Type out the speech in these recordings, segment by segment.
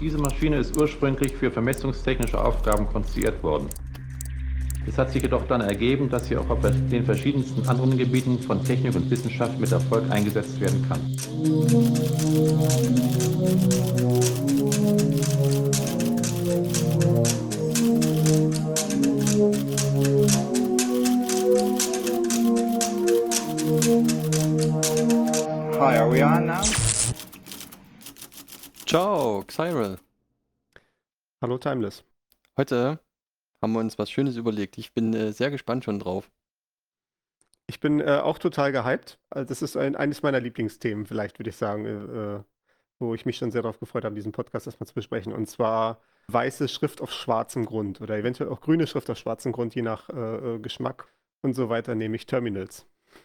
Diese Maschine ist ursprünglich für vermessungstechnische Aufgaben konstruiert worden. Es hat sich jedoch dann ergeben, dass sie auch auf den verschiedensten anderen Gebieten von Technik und Wissenschaft mit Erfolg eingesetzt werden kann. Hi, are we on now? Ciao, Xyrel. Hallo Timeless. Heute haben wir uns was Schönes überlegt. Ich bin sehr gespannt schon drauf. Ich bin auch total gehypt. Also das ist eines meiner Lieblingsthemen, vielleicht würde ich sagen, wo ich mich schon sehr darauf gefreut habe, diesen Podcast erstmal zu besprechen. Und zwar weiße Schrift auf schwarzem Grund oder eventuell auch grüne Schrift auf schwarzem Grund, je nach Geschmack und so weiter, nämlich Terminals.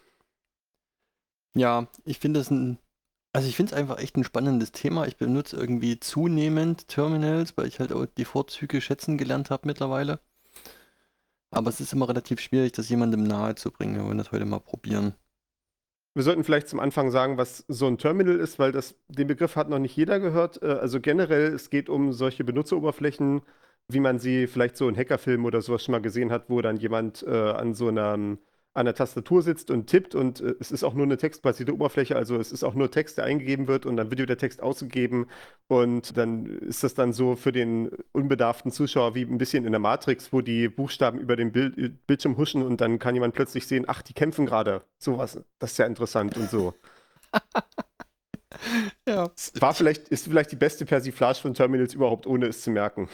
Ja, ich finde ich finde es einfach echt ein spannendes Thema. Ich benutze irgendwie zunehmend Terminals, weil ich halt auch die Vorzüge schätzen gelernt habe mittlerweile. Aber es ist immer relativ schwierig, das jemandem nahe zu bringen. Wir wollen das heute mal probieren. Wir sollten vielleicht zum Anfang sagen, was so ein Terminal ist, weil den Begriff hat noch nicht jeder gehört. Also generell, es geht um solche Benutzeroberflächen, wie man sie vielleicht so in Hackerfilmen oder sowas schon mal gesehen hat, wo dann jemand an der Tastatur sitzt und tippt und es ist auch nur eine textbasierte Oberfläche, also es ist auch nur Text, der eingegeben wird und dann wird der Text ausgegeben und dann ist das dann so für den unbedarften Zuschauer wie ein bisschen in der Matrix, wo die Buchstaben über den Bildschirm huschen und dann kann jemand plötzlich sehen, ach, die kämpfen gerade. Sowas, das ist ja interessant und so. Ja. Ist vielleicht die beste Persiflage von Terminals überhaupt, ohne es zu merken.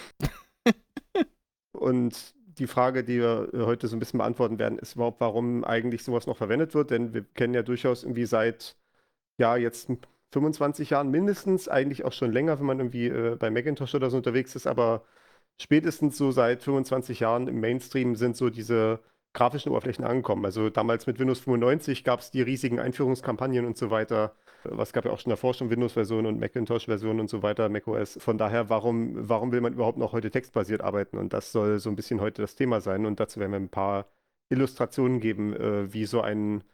Und die Frage, die wir heute so ein bisschen beantworten werden, ist überhaupt, warum eigentlich sowas noch verwendet wird. Denn wir kennen ja durchaus irgendwie seit, ja, jetzt 25 Jahren mindestens, eigentlich auch schon länger, wenn man irgendwie bei Macintosh oder so unterwegs ist, aber spätestens so seit 25 Jahren im Mainstream sind so diese grafischen Oberflächen angekommen. Also damals mit Windows 95 gab es die riesigen Einführungskampagnen und so weiter. Was gab ja auch schon davor schon Windows-Versionen und Macintosh-Versionen und so weiter, macOS. Von daher, warum will man überhaupt noch heute textbasiert arbeiten? Und das soll so ein bisschen heute das Thema sein. Und dazu werden wir ein paar Illustrationen geben, wie so ein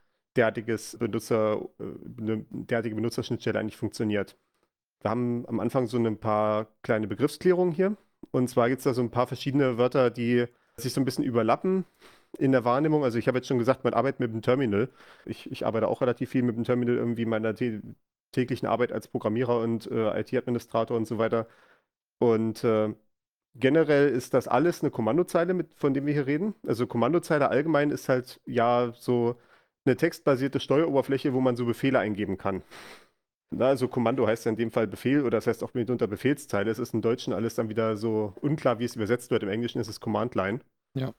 eine derartige Benutzerschnittstelle eigentlich funktioniert. Wir haben am Anfang so ein paar kleine Begriffsklärungen hier. Und zwar gibt es da so ein paar verschiedene Wörter, die sich so ein bisschen überlappen in der Wahrnehmung. Also ich habe jetzt schon gesagt, man arbeitet mit dem Terminal. Ich arbeite auch relativ viel mit dem Terminal irgendwie in meiner täglichen Arbeit als Programmierer und IT-Administrator und so weiter. Und generell ist das alles eine Kommandozeile, von dem wir hier reden. Also Kommandozeile allgemein ist halt ja so eine textbasierte Steueroberfläche, wo man so Befehle eingeben kann. Na, also Kommando heißt ja in dem Fall Befehl oder das heißt auch mitunter Befehlszeile. Es ist im Deutschen alles dann wieder so unklar, wie es übersetzt wird. Im Englischen ist es Command Line. Ja.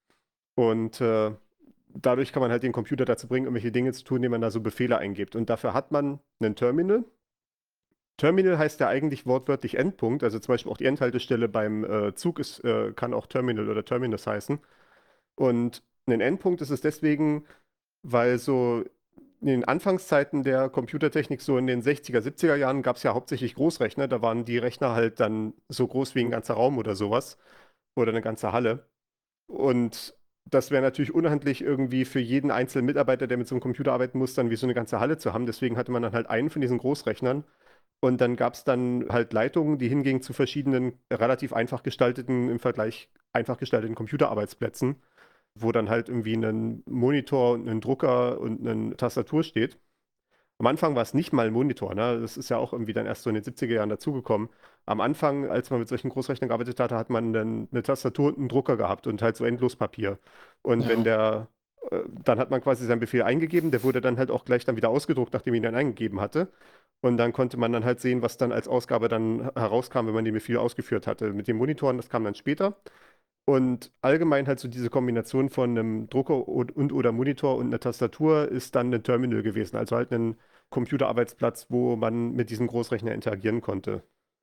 Und dadurch kann man halt den Computer dazu bringen, irgendwelche Dinge zu tun, indem man da so Befehle eingibt. Und dafür hat man einen Terminal. Terminal heißt ja eigentlich wortwörtlich Endpunkt. Also zum Beispiel auch die Endhaltestelle beim Zug kann auch Terminal oder Terminus heißen. Und ein Endpunkt ist es deswegen, weil so in den Anfangszeiten der Computertechnik, so in den 60er, 70er Jahren, gab es ja hauptsächlich Großrechner. Da waren die Rechner halt dann so groß wie ein ganzer Raum oder sowas. Oder eine ganze Halle. Und das wäre natürlich unhandlich irgendwie für jeden einzelnen Mitarbeiter, der mit so einem Computer arbeiten muss, dann wie so eine ganze Halle zu haben. Deswegen hatte man dann halt einen von diesen Großrechnern. Und dann gab es dann halt Leitungen, die hingingen zu verschiedenen relativ einfach gestalteten, im Vergleich einfach gestalteten Computerarbeitsplätzen, wo dann halt irgendwie ein Monitor und ein Drucker und eine Tastatur steht. Am Anfang war es nicht mal ein Monitor, ne? Das ist ja auch irgendwie dann erst so in den 70er Jahren dazugekommen. Am Anfang, als man mit solchen Großrechnern gearbeitet hatte, hat man dann eine Tastatur und einen Drucker gehabt und halt so endlos Papier. Und Ja. dann hat man quasi seinen Befehl eingegeben, der wurde dann halt auch gleich dann wieder ausgedruckt, nachdem man ihn dann eingegeben hatte. Und dann konnte man dann halt sehen, was dann als Ausgabe dann herauskam, wenn man den Befehl ausgeführt hatte. Mit den Monitoren, das kam dann später. Und allgemein halt so diese Kombination von einem Drucker und oder Monitor und einer Tastatur ist dann ein Terminal gewesen, also halt ein Computerarbeitsplatz, wo man mit diesem Großrechner interagieren konnte.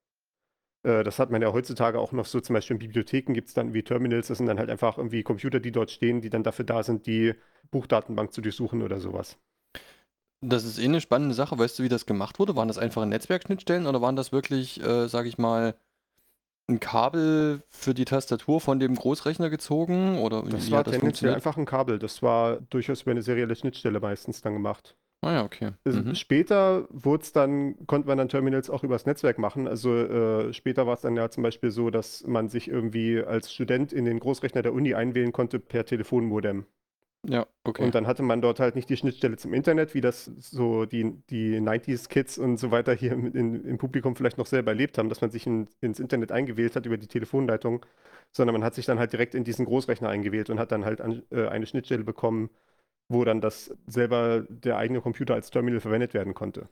Das hat man ja heutzutage auch noch so, zum Beispiel in Bibliotheken gibt es dann wie Terminals, das sind dann halt einfach irgendwie Computer, die dort stehen, die dann dafür da sind, die Buchdatenbank zu durchsuchen oder sowas. Das ist eh eine spannende Sache. Weißt du, wie das gemacht wurde? Waren das einfache Netzwerkschnittstellen oder waren das wirklich, sage ich mal, ein Kabel für die Tastatur von dem Großrechner gezogen oder Das wie war hat das tendenziell funktioniert? einfach ein Kabel. Das war durchaus über eine serielle Schnittstelle meistens dann gemacht. Ah ja, okay. Mhm. Später konnte man dann Terminals auch übers Netzwerk machen. Also später war es dann ja zum Beispiel so, dass man sich irgendwie als Student in den Großrechner der Uni einwählen konnte per Telefonmodem. Ja, okay. Und dann hatte man dort halt nicht die Schnittstelle zum Internet, wie das so die 90s-Kids und so weiter hier im Publikum vielleicht noch selber erlebt haben, dass man sich ins Internet eingewählt hat über die Telefonleitung, sondern man hat sich dann halt direkt in diesen Großrechner eingewählt und hat dann halt eine Schnittstelle bekommen, wo dann das selber der eigene Computer als Terminal verwendet werden konnte.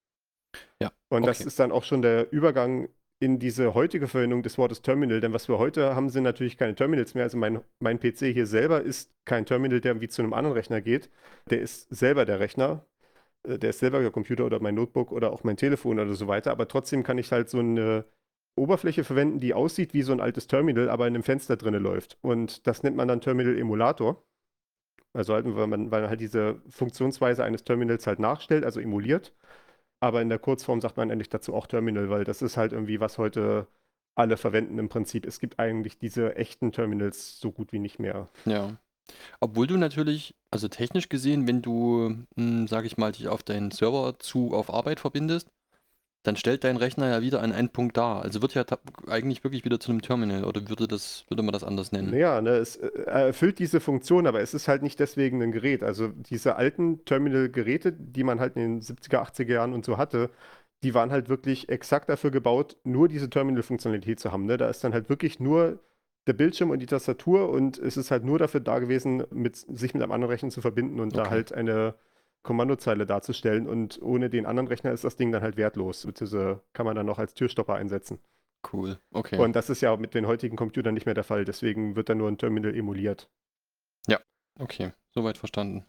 Ja, Und das okay. ist dann auch schon der Übergang in diese heutige Verwendung des Wortes Terminal, denn was wir heute haben, sind natürlich keine Terminals mehr. Also mein PC hier selber ist kein Terminal, der wie zu einem anderen Rechner geht. Der ist selber der Rechner, der ist selber der Computer oder mein Notebook oder auch mein Telefon oder so weiter. Aber trotzdem kann ich halt so eine Oberfläche verwenden, die aussieht wie so ein altes Terminal, aber in einem Fenster drinne läuft. Und das nennt man dann Terminal-Emulator. Also halt, weil man halt diese Funktionsweise eines Terminals halt nachstellt, also emuliert. Aber in der Kurzform sagt man eigentlich dazu auch Terminal, weil das ist halt irgendwie, was heute alle verwenden im Prinzip. Es gibt eigentlich diese echten Terminals so gut wie nicht mehr. Ja. Obwohl du natürlich, also technisch gesehen, wenn du, sag ich mal, dich auf deinen Server auf Arbeit verbindest, dann stellt dein Rechner ja wieder einen Endpunkt dar. Also wird ja eigentlich wirklich wieder zu einem Terminal oder würde man das anders nennen? Naja, ne, er erfüllt diese Funktion, aber es ist halt nicht deswegen ein Gerät. Also diese alten Terminal-Geräte, die man halt in den 70er, 80er Jahren und so hatte, die waren halt wirklich exakt dafür gebaut, nur diese Terminal-Funktionalität zu haben. Ne? Da ist dann halt wirklich nur der Bildschirm und die Tastatur und es ist halt nur dafür da gewesen, sich mit einem anderen Rechner zu verbinden und da Okay, halt eine Kommandozeile darzustellen. Und ohne den anderen Rechner ist das Ding dann halt wertlos. Beziehungsweise kann man dann noch als Türstopper einsetzen. cool. Okay. Und das ist ja mit den heutigen Computern nicht mehr der Fall. Deswegen wird da nur ein Terminal emuliert. Ja, okay. Soweit verstanden.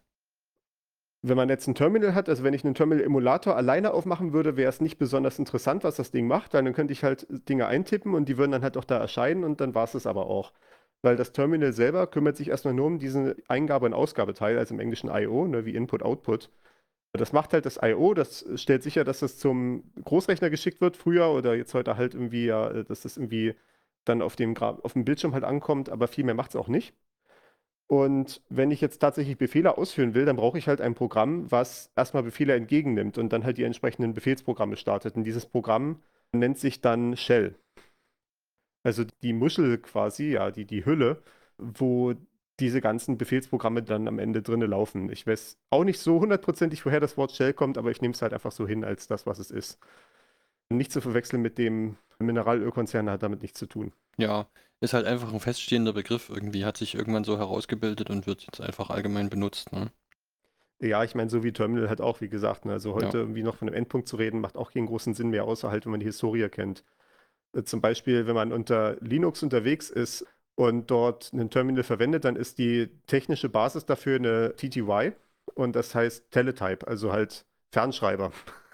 Wenn man jetzt ein Terminal hat, also wenn ich einen Terminal-Emulator alleine aufmachen würde, wäre es nicht besonders interessant, was das Ding macht, weil dann könnte ich halt Dinge eintippen und die würden dann halt auch da erscheinen und dann war es aber auch. Weil das Terminal selber kümmert sich erstmal nur um diesen Eingabe- und Ausgabeteil, also im Englischen I/O, ne, wie Input-Output. Das macht halt das I/O, das stellt sicher, dass das zum Großrechner geschickt wird, früher oder jetzt heute halt irgendwie, ja, dass das irgendwie dann auf dem Bildschirm halt ankommt, aber viel mehr macht es auch nicht. Und wenn ich jetzt tatsächlich Befehle ausführen will, dann brauche ich halt ein Programm, was erstmal Befehle entgegennimmt und dann halt die entsprechenden Befehlsprogramme startet. Und dieses Programm nennt sich dann Shell. Also die Muschel quasi, ja, die Hülle, wo diese ganzen Befehlsprogramme dann am Ende drinne laufen. Ich weiß auch nicht so hundertprozentig, woher das Wort Shell kommt, aber ich nehme es halt einfach so hin als das, was es ist. Nicht zu verwechseln mit dem Mineralölkonzern, hat damit nichts zu tun. Ja, ist halt einfach ein feststehender Begriff irgendwie, hat sich irgendwann so herausgebildet und wird jetzt einfach allgemein benutzt, ne? Ja, ich meine, so wie Terminal halt auch, wie gesagt, ne? Also Ja, heute irgendwie noch von einem Endpunkt zu reden, macht auch keinen großen Sinn mehr, außer halt, wenn man die Historie kennt. Zum Beispiel, wenn man unter Linux unterwegs ist und dort ein Terminal verwendet, dann ist die technische Basis dafür eine TTY und das heißt Teletype, also halt Fernschreiber.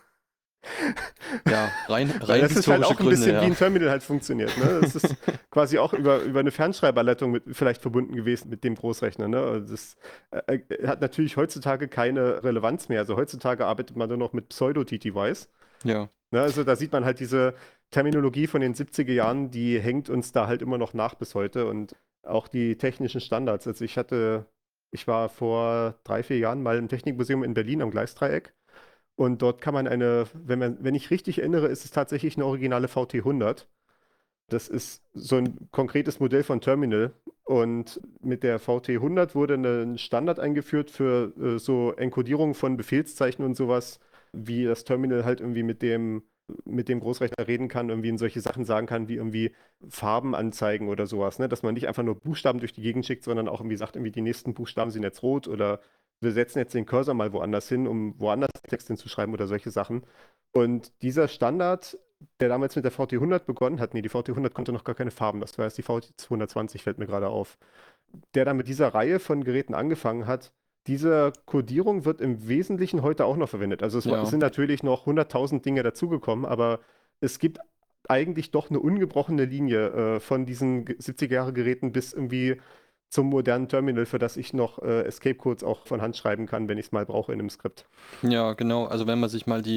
ja, rein, Weil rein das ist halt historische auch ein Gründe, bisschen wie ja. ein Terminal halt funktioniert. Ne? Das ist quasi auch über eine Fernschreiberleitung vielleicht verbunden gewesen mit dem Großrechner. Ne? Also das hat natürlich heutzutage keine Relevanz mehr. Also heutzutage arbeitet man nur noch mit Pseudo-TTYs. Ja, Ne? Also da sieht man halt diese Terminologie von den 70er Jahren, die hängt uns da halt immer noch nach bis heute. Und auch die technischen Standards. Also ich war vor 3, 4 Jahren mal im Technikmuseum in Berlin am Gleisdreieck. Und dort kann man wenn ich richtig erinnere, ist es tatsächlich eine originale VT100. Das ist so ein konkretes Modell von Terminal. Und mit der VT100 wurde ein Standard eingeführt für so Enkodierung von Befehlszeichen und sowas, wie das Terminal halt irgendwie mit dem Großrechner reden kann, irgendwie in solche Sachen sagen kann, wie irgendwie Farben anzeigen oder sowas, ne? Dass man nicht einfach nur Buchstaben durch die Gegend schickt, sondern auch irgendwie sagt, irgendwie die nächsten Buchstaben sind jetzt rot oder wir setzen jetzt den Cursor mal woanders hin, um woanders Text hinzuschreiben oder solche Sachen. Und dieser Standard, der damals mit der VT100 begonnen hat, nee, die VT100 konnte noch gar keine Farben, das war erst die VT220, fällt mir gerade auf, der dann mit dieser Reihe von Geräten angefangen hat, diese Codierung wird im Wesentlichen heute auch noch verwendet. Also es ja, sind natürlich noch 100.000 Dinge dazugekommen, aber es gibt eigentlich doch eine ungebrochene Linie von diesen 70er-Jahre-Geräten bis irgendwie zum modernen Terminal, für das ich noch Escape-Codes auch von Hand schreiben kann, wenn ich es mal brauche in einem Skript. ja, genau. Also wenn man sich mal die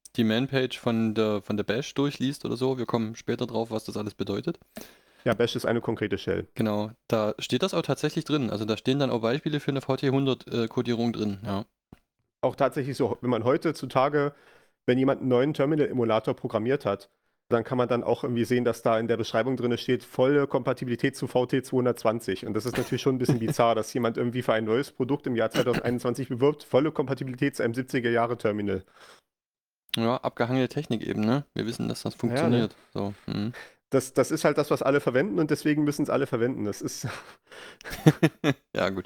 die Manpage von der Bash durchliest oder so, wir kommen später drauf, was das alles bedeutet. Ja, Bash ist eine konkrete Shell. Genau, da steht das auch tatsächlich drin. Also da stehen dann auch Beispiele für eine VT100-Kodierung drin, ja. Auch tatsächlich so, wenn man heutzutage, wenn jemand einen neuen Terminal-Emulator programmiert hat, dann kann man dann auch irgendwie sehen, dass da in der Beschreibung drin steht, volle Kompatibilität zu VT220. Und das ist natürlich schon ein bisschen bizarr, dass jemand irgendwie für ein neues Produkt im Jahr 2021 bewirbt, volle Kompatibilität zu einem 70er-Jahre-Terminal. Ja, abgehangene Technik eben, ne? Wir wissen, dass das Ja, ne? funktioniert. So, Das ist halt das, was alle verwenden und deswegen müssen es alle verwenden. Das ist. Ja, gut.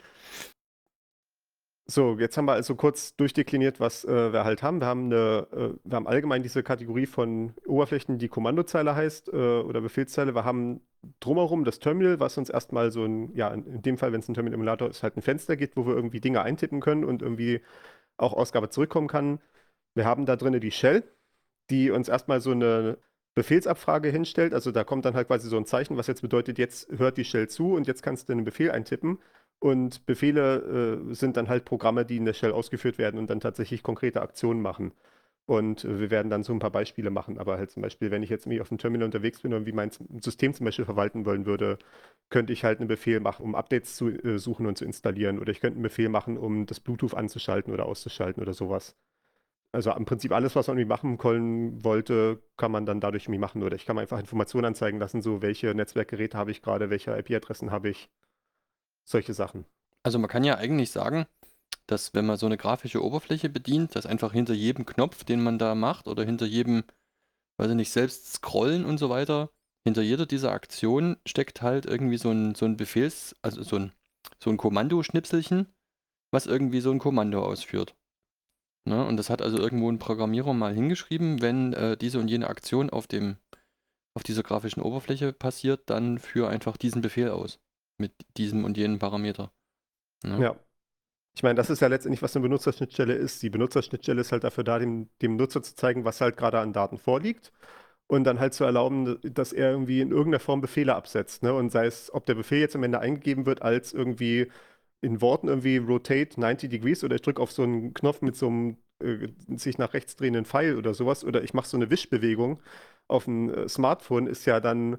So, jetzt haben wir also kurz durchdekliniert, was wir halt haben. Wir haben allgemein diese Kategorie von Oberflächen, die Kommandozeile heißt oder Befehlszeile. Wir haben drumherum das Terminal, was uns erstmal so ein, ja, in dem Fall, wenn es ein Terminal-Emulator ist, halt ein Fenster gibt, wo wir irgendwie Dinge eintippen können und irgendwie auch Ausgabe zurückkommen kann. Wir haben da drin die Shell, die uns erstmal so eine Befehlsabfrage hinstellt. Also da kommt dann halt quasi so ein Zeichen, was jetzt bedeutet, jetzt hört die Shell zu und jetzt kannst du einen Befehl eintippen. Und Befehle sind dann halt Programme, die in der Shell ausgeführt werden und dann tatsächlich konkrete Aktionen machen. Und wir werden dann so ein paar Beispiele machen. Aber halt zum Beispiel, wenn ich jetzt irgendwie auf dem Terminal unterwegs bin und wie mein System zum Beispiel verwalten wollen würde, könnte ich halt einen Befehl machen, um Updates zu suchen und zu installieren. Oder ich könnte einen Befehl machen, um das Bluetooth anzuschalten oder auszuschalten oder sowas. Also im Prinzip alles, was man irgendwie machen wollte, kann man dann dadurch irgendwie machen. Oder ich kann mir einfach Informationen anzeigen lassen, so welche Netzwerkgeräte habe ich gerade, welche IP-Adressen habe ich, solche Sachen. Also man kann ja eigentlich sagen, dass wenn man so eine grafische Oberfläche bedient, dass einfach hinter jedem Knopf, den man da macht, oder hinter jedem, weiß ich nicht, selbst scrollen und so weiter, hinter jeder dieser Aktionen steckt halt irgendwie so ein also so ein Kommandoschnipselchen, was irgendwie so ein Kommando ausführt. Ne? Und das hat also irgendwo ein Programmierer mal hingeschrieben, wenn diese und jene Aktion auf dieser grafischen Oberfläche passiert, dann führe einfach diesen Befehl aus. Mit diesem und jenem Parameter. Ne? Ja. Ich meine, das ist ja letztendlich, was eine Benutzerschnittstelle ist. Die Benutzerschnittstelle ist halt dafür da, dem Nutzer zu zeigen, was halt gerade an Daten vorliegt und dann halt zu erlauben, dass er irgendwie in irgendeiner Form Befehle absetzt. Ne? Und sei es, ob der Befehl jetzt am Ende eingegeben wird als irgendwie in Worten irgendwie rotate 90 degrees oder ich drücke auf so einen Knopf mit so einem sich nach rechts drehenden Pfeil oder sowas oder ich mache so eine Wischbewegung auf dem Smartphone, ist ja dann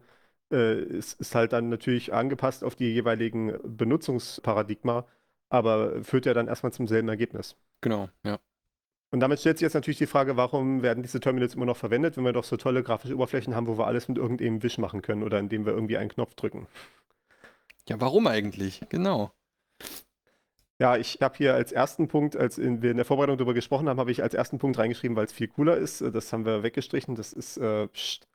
ist halt dann natürlich angepasst auf die jeweiligen Benutzungsparadigma, aber führt ja dann erstmal zum selben Ergebnis. Genau, ja. Und damit stellt sich jetzt natürlich die Frage, warum werden diese Terminals immer noch verwendet, wenn wir doch so tolle grafische Oberflächen haben, wo wir alles mit irgendeinem Wisch machen können oder indem wir irgendwie einen Knopf drücken. Ja, warum eigentlich? Genau. Ja, ich habe hier als ersten Punkt, als wir in der Vorbereitung darüber gesprochen haben, habe ich als ersten Punkt reingeschrieben, weil es viel cooler ist. Das haben wir weggestrichen. Das ist pst.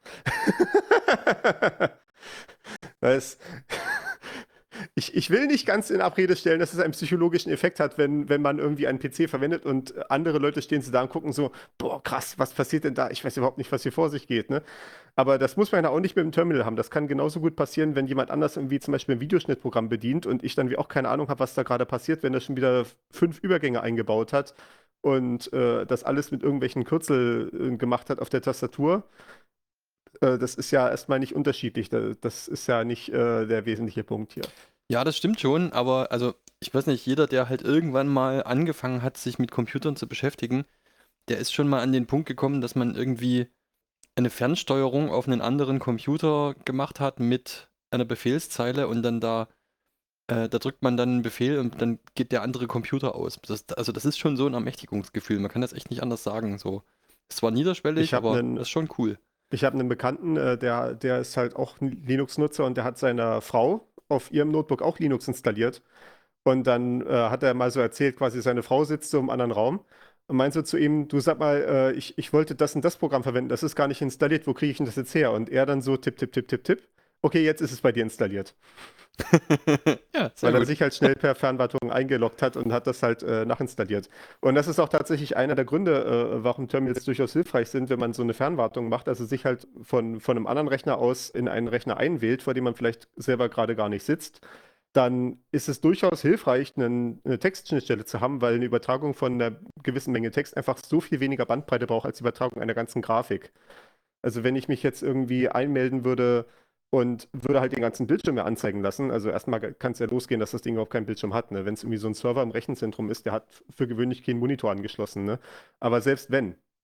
Weil es, ich will nicht ganz in Abrede stellen, dass es einen psychologischen Effekt hat, wenn man irgendwie einen PC verwendet und andere Leute stehen so da und gucken so, boah, krass, was passiert denn da? Ich weiß überhaupt nicht, was hier vor sich geht, ne? Aber das muss man ja auch nicht mit dem Terminal haben. Das kann genauso gut passieren, wenn jemand anders irgendwie zum Beispiel ein Videoschnittprogramm bedient und ich dann wie auch keine Ahnung habe, was da gerade passiert, wenn er schon wieder 5 Übergänge eingebaut hat und das alles mit irgendwelchen Kürzel gemacht hat auf der Tastatur. Das ist ja erstmal nicht unterschiedlich. Das ist ja nicht der wesentliche Punkt hier. Ja, das stimmt schon, aber also ich weiß nicht, jeder, der halt irgendwann mal angefangen hat, sich mit Computern zu beschäftigen, der ist schon mal an den Punkt gekommen, dass man irgendwie eine Fernsteuerung auf einen anderen Computer gemacht hat mit einer Befehlszeile und dann da drückt man dann einen Befehl und dann geht der andere Computer aus. Also das ist schon so ein Ermächtigungsgefühl. Man kann das echt nicht anders sagen. So, es ist zwar niederschwellig, aber das ist schon cool. Ich habe einen Bekannten, der ist halt auch ein Linux-Nutzer und der hat seiner Frau auf ihrem Notebook auch Linux installiert. Und dann hat er mal so erzählt, quasi seine Frau sitzt so im anderen Raum und meint so zu ihm, du sag mal, ich wollte das und das Programm verwenden, das ist gar nicht installiert, wo kriege ich denn das jetzt her? Und er dann so tipp, tipp, tipp, tipp, tipp. Okay, jetzt ist es bei dir installiert. Ja, sehr Weil er gut. sich halt schnell per Fernwartung eingeloggt hat und hat das halt nachinstalliert. Und das ist auch tatsächlich einer der Gründe, warum Terminals durchaus hilfreich sind, wenn man so eine Fernwartung macht, also sich halt von einem anderen Rechner aus in einen Rechner einwählt, vor dem man vielleicht selber gerade gar nicht sitzt. Dann ist es durchaus hilfreich, eine Textschnittstelle zu haben, weil eine Übertragung von einer gewissen Menge Text einfach so viel weniger Bandbreite braucht als die Übertragung einer ganzen Grafik. Also wenn ich mich jetzt irgendwie einmelden würde und würde halt den ganzen Bildschirm mir anzeigen lassen, also erstmal kann es ja losgehen, dass das Ding überhaupt keinen Bildschirm hat, ne? Wenn es irgendwie so ein Server im Rechenzentrum ist, der hat für gewöhnlich keinen Monitor angeschlossen, ne? Aber selbst wenn,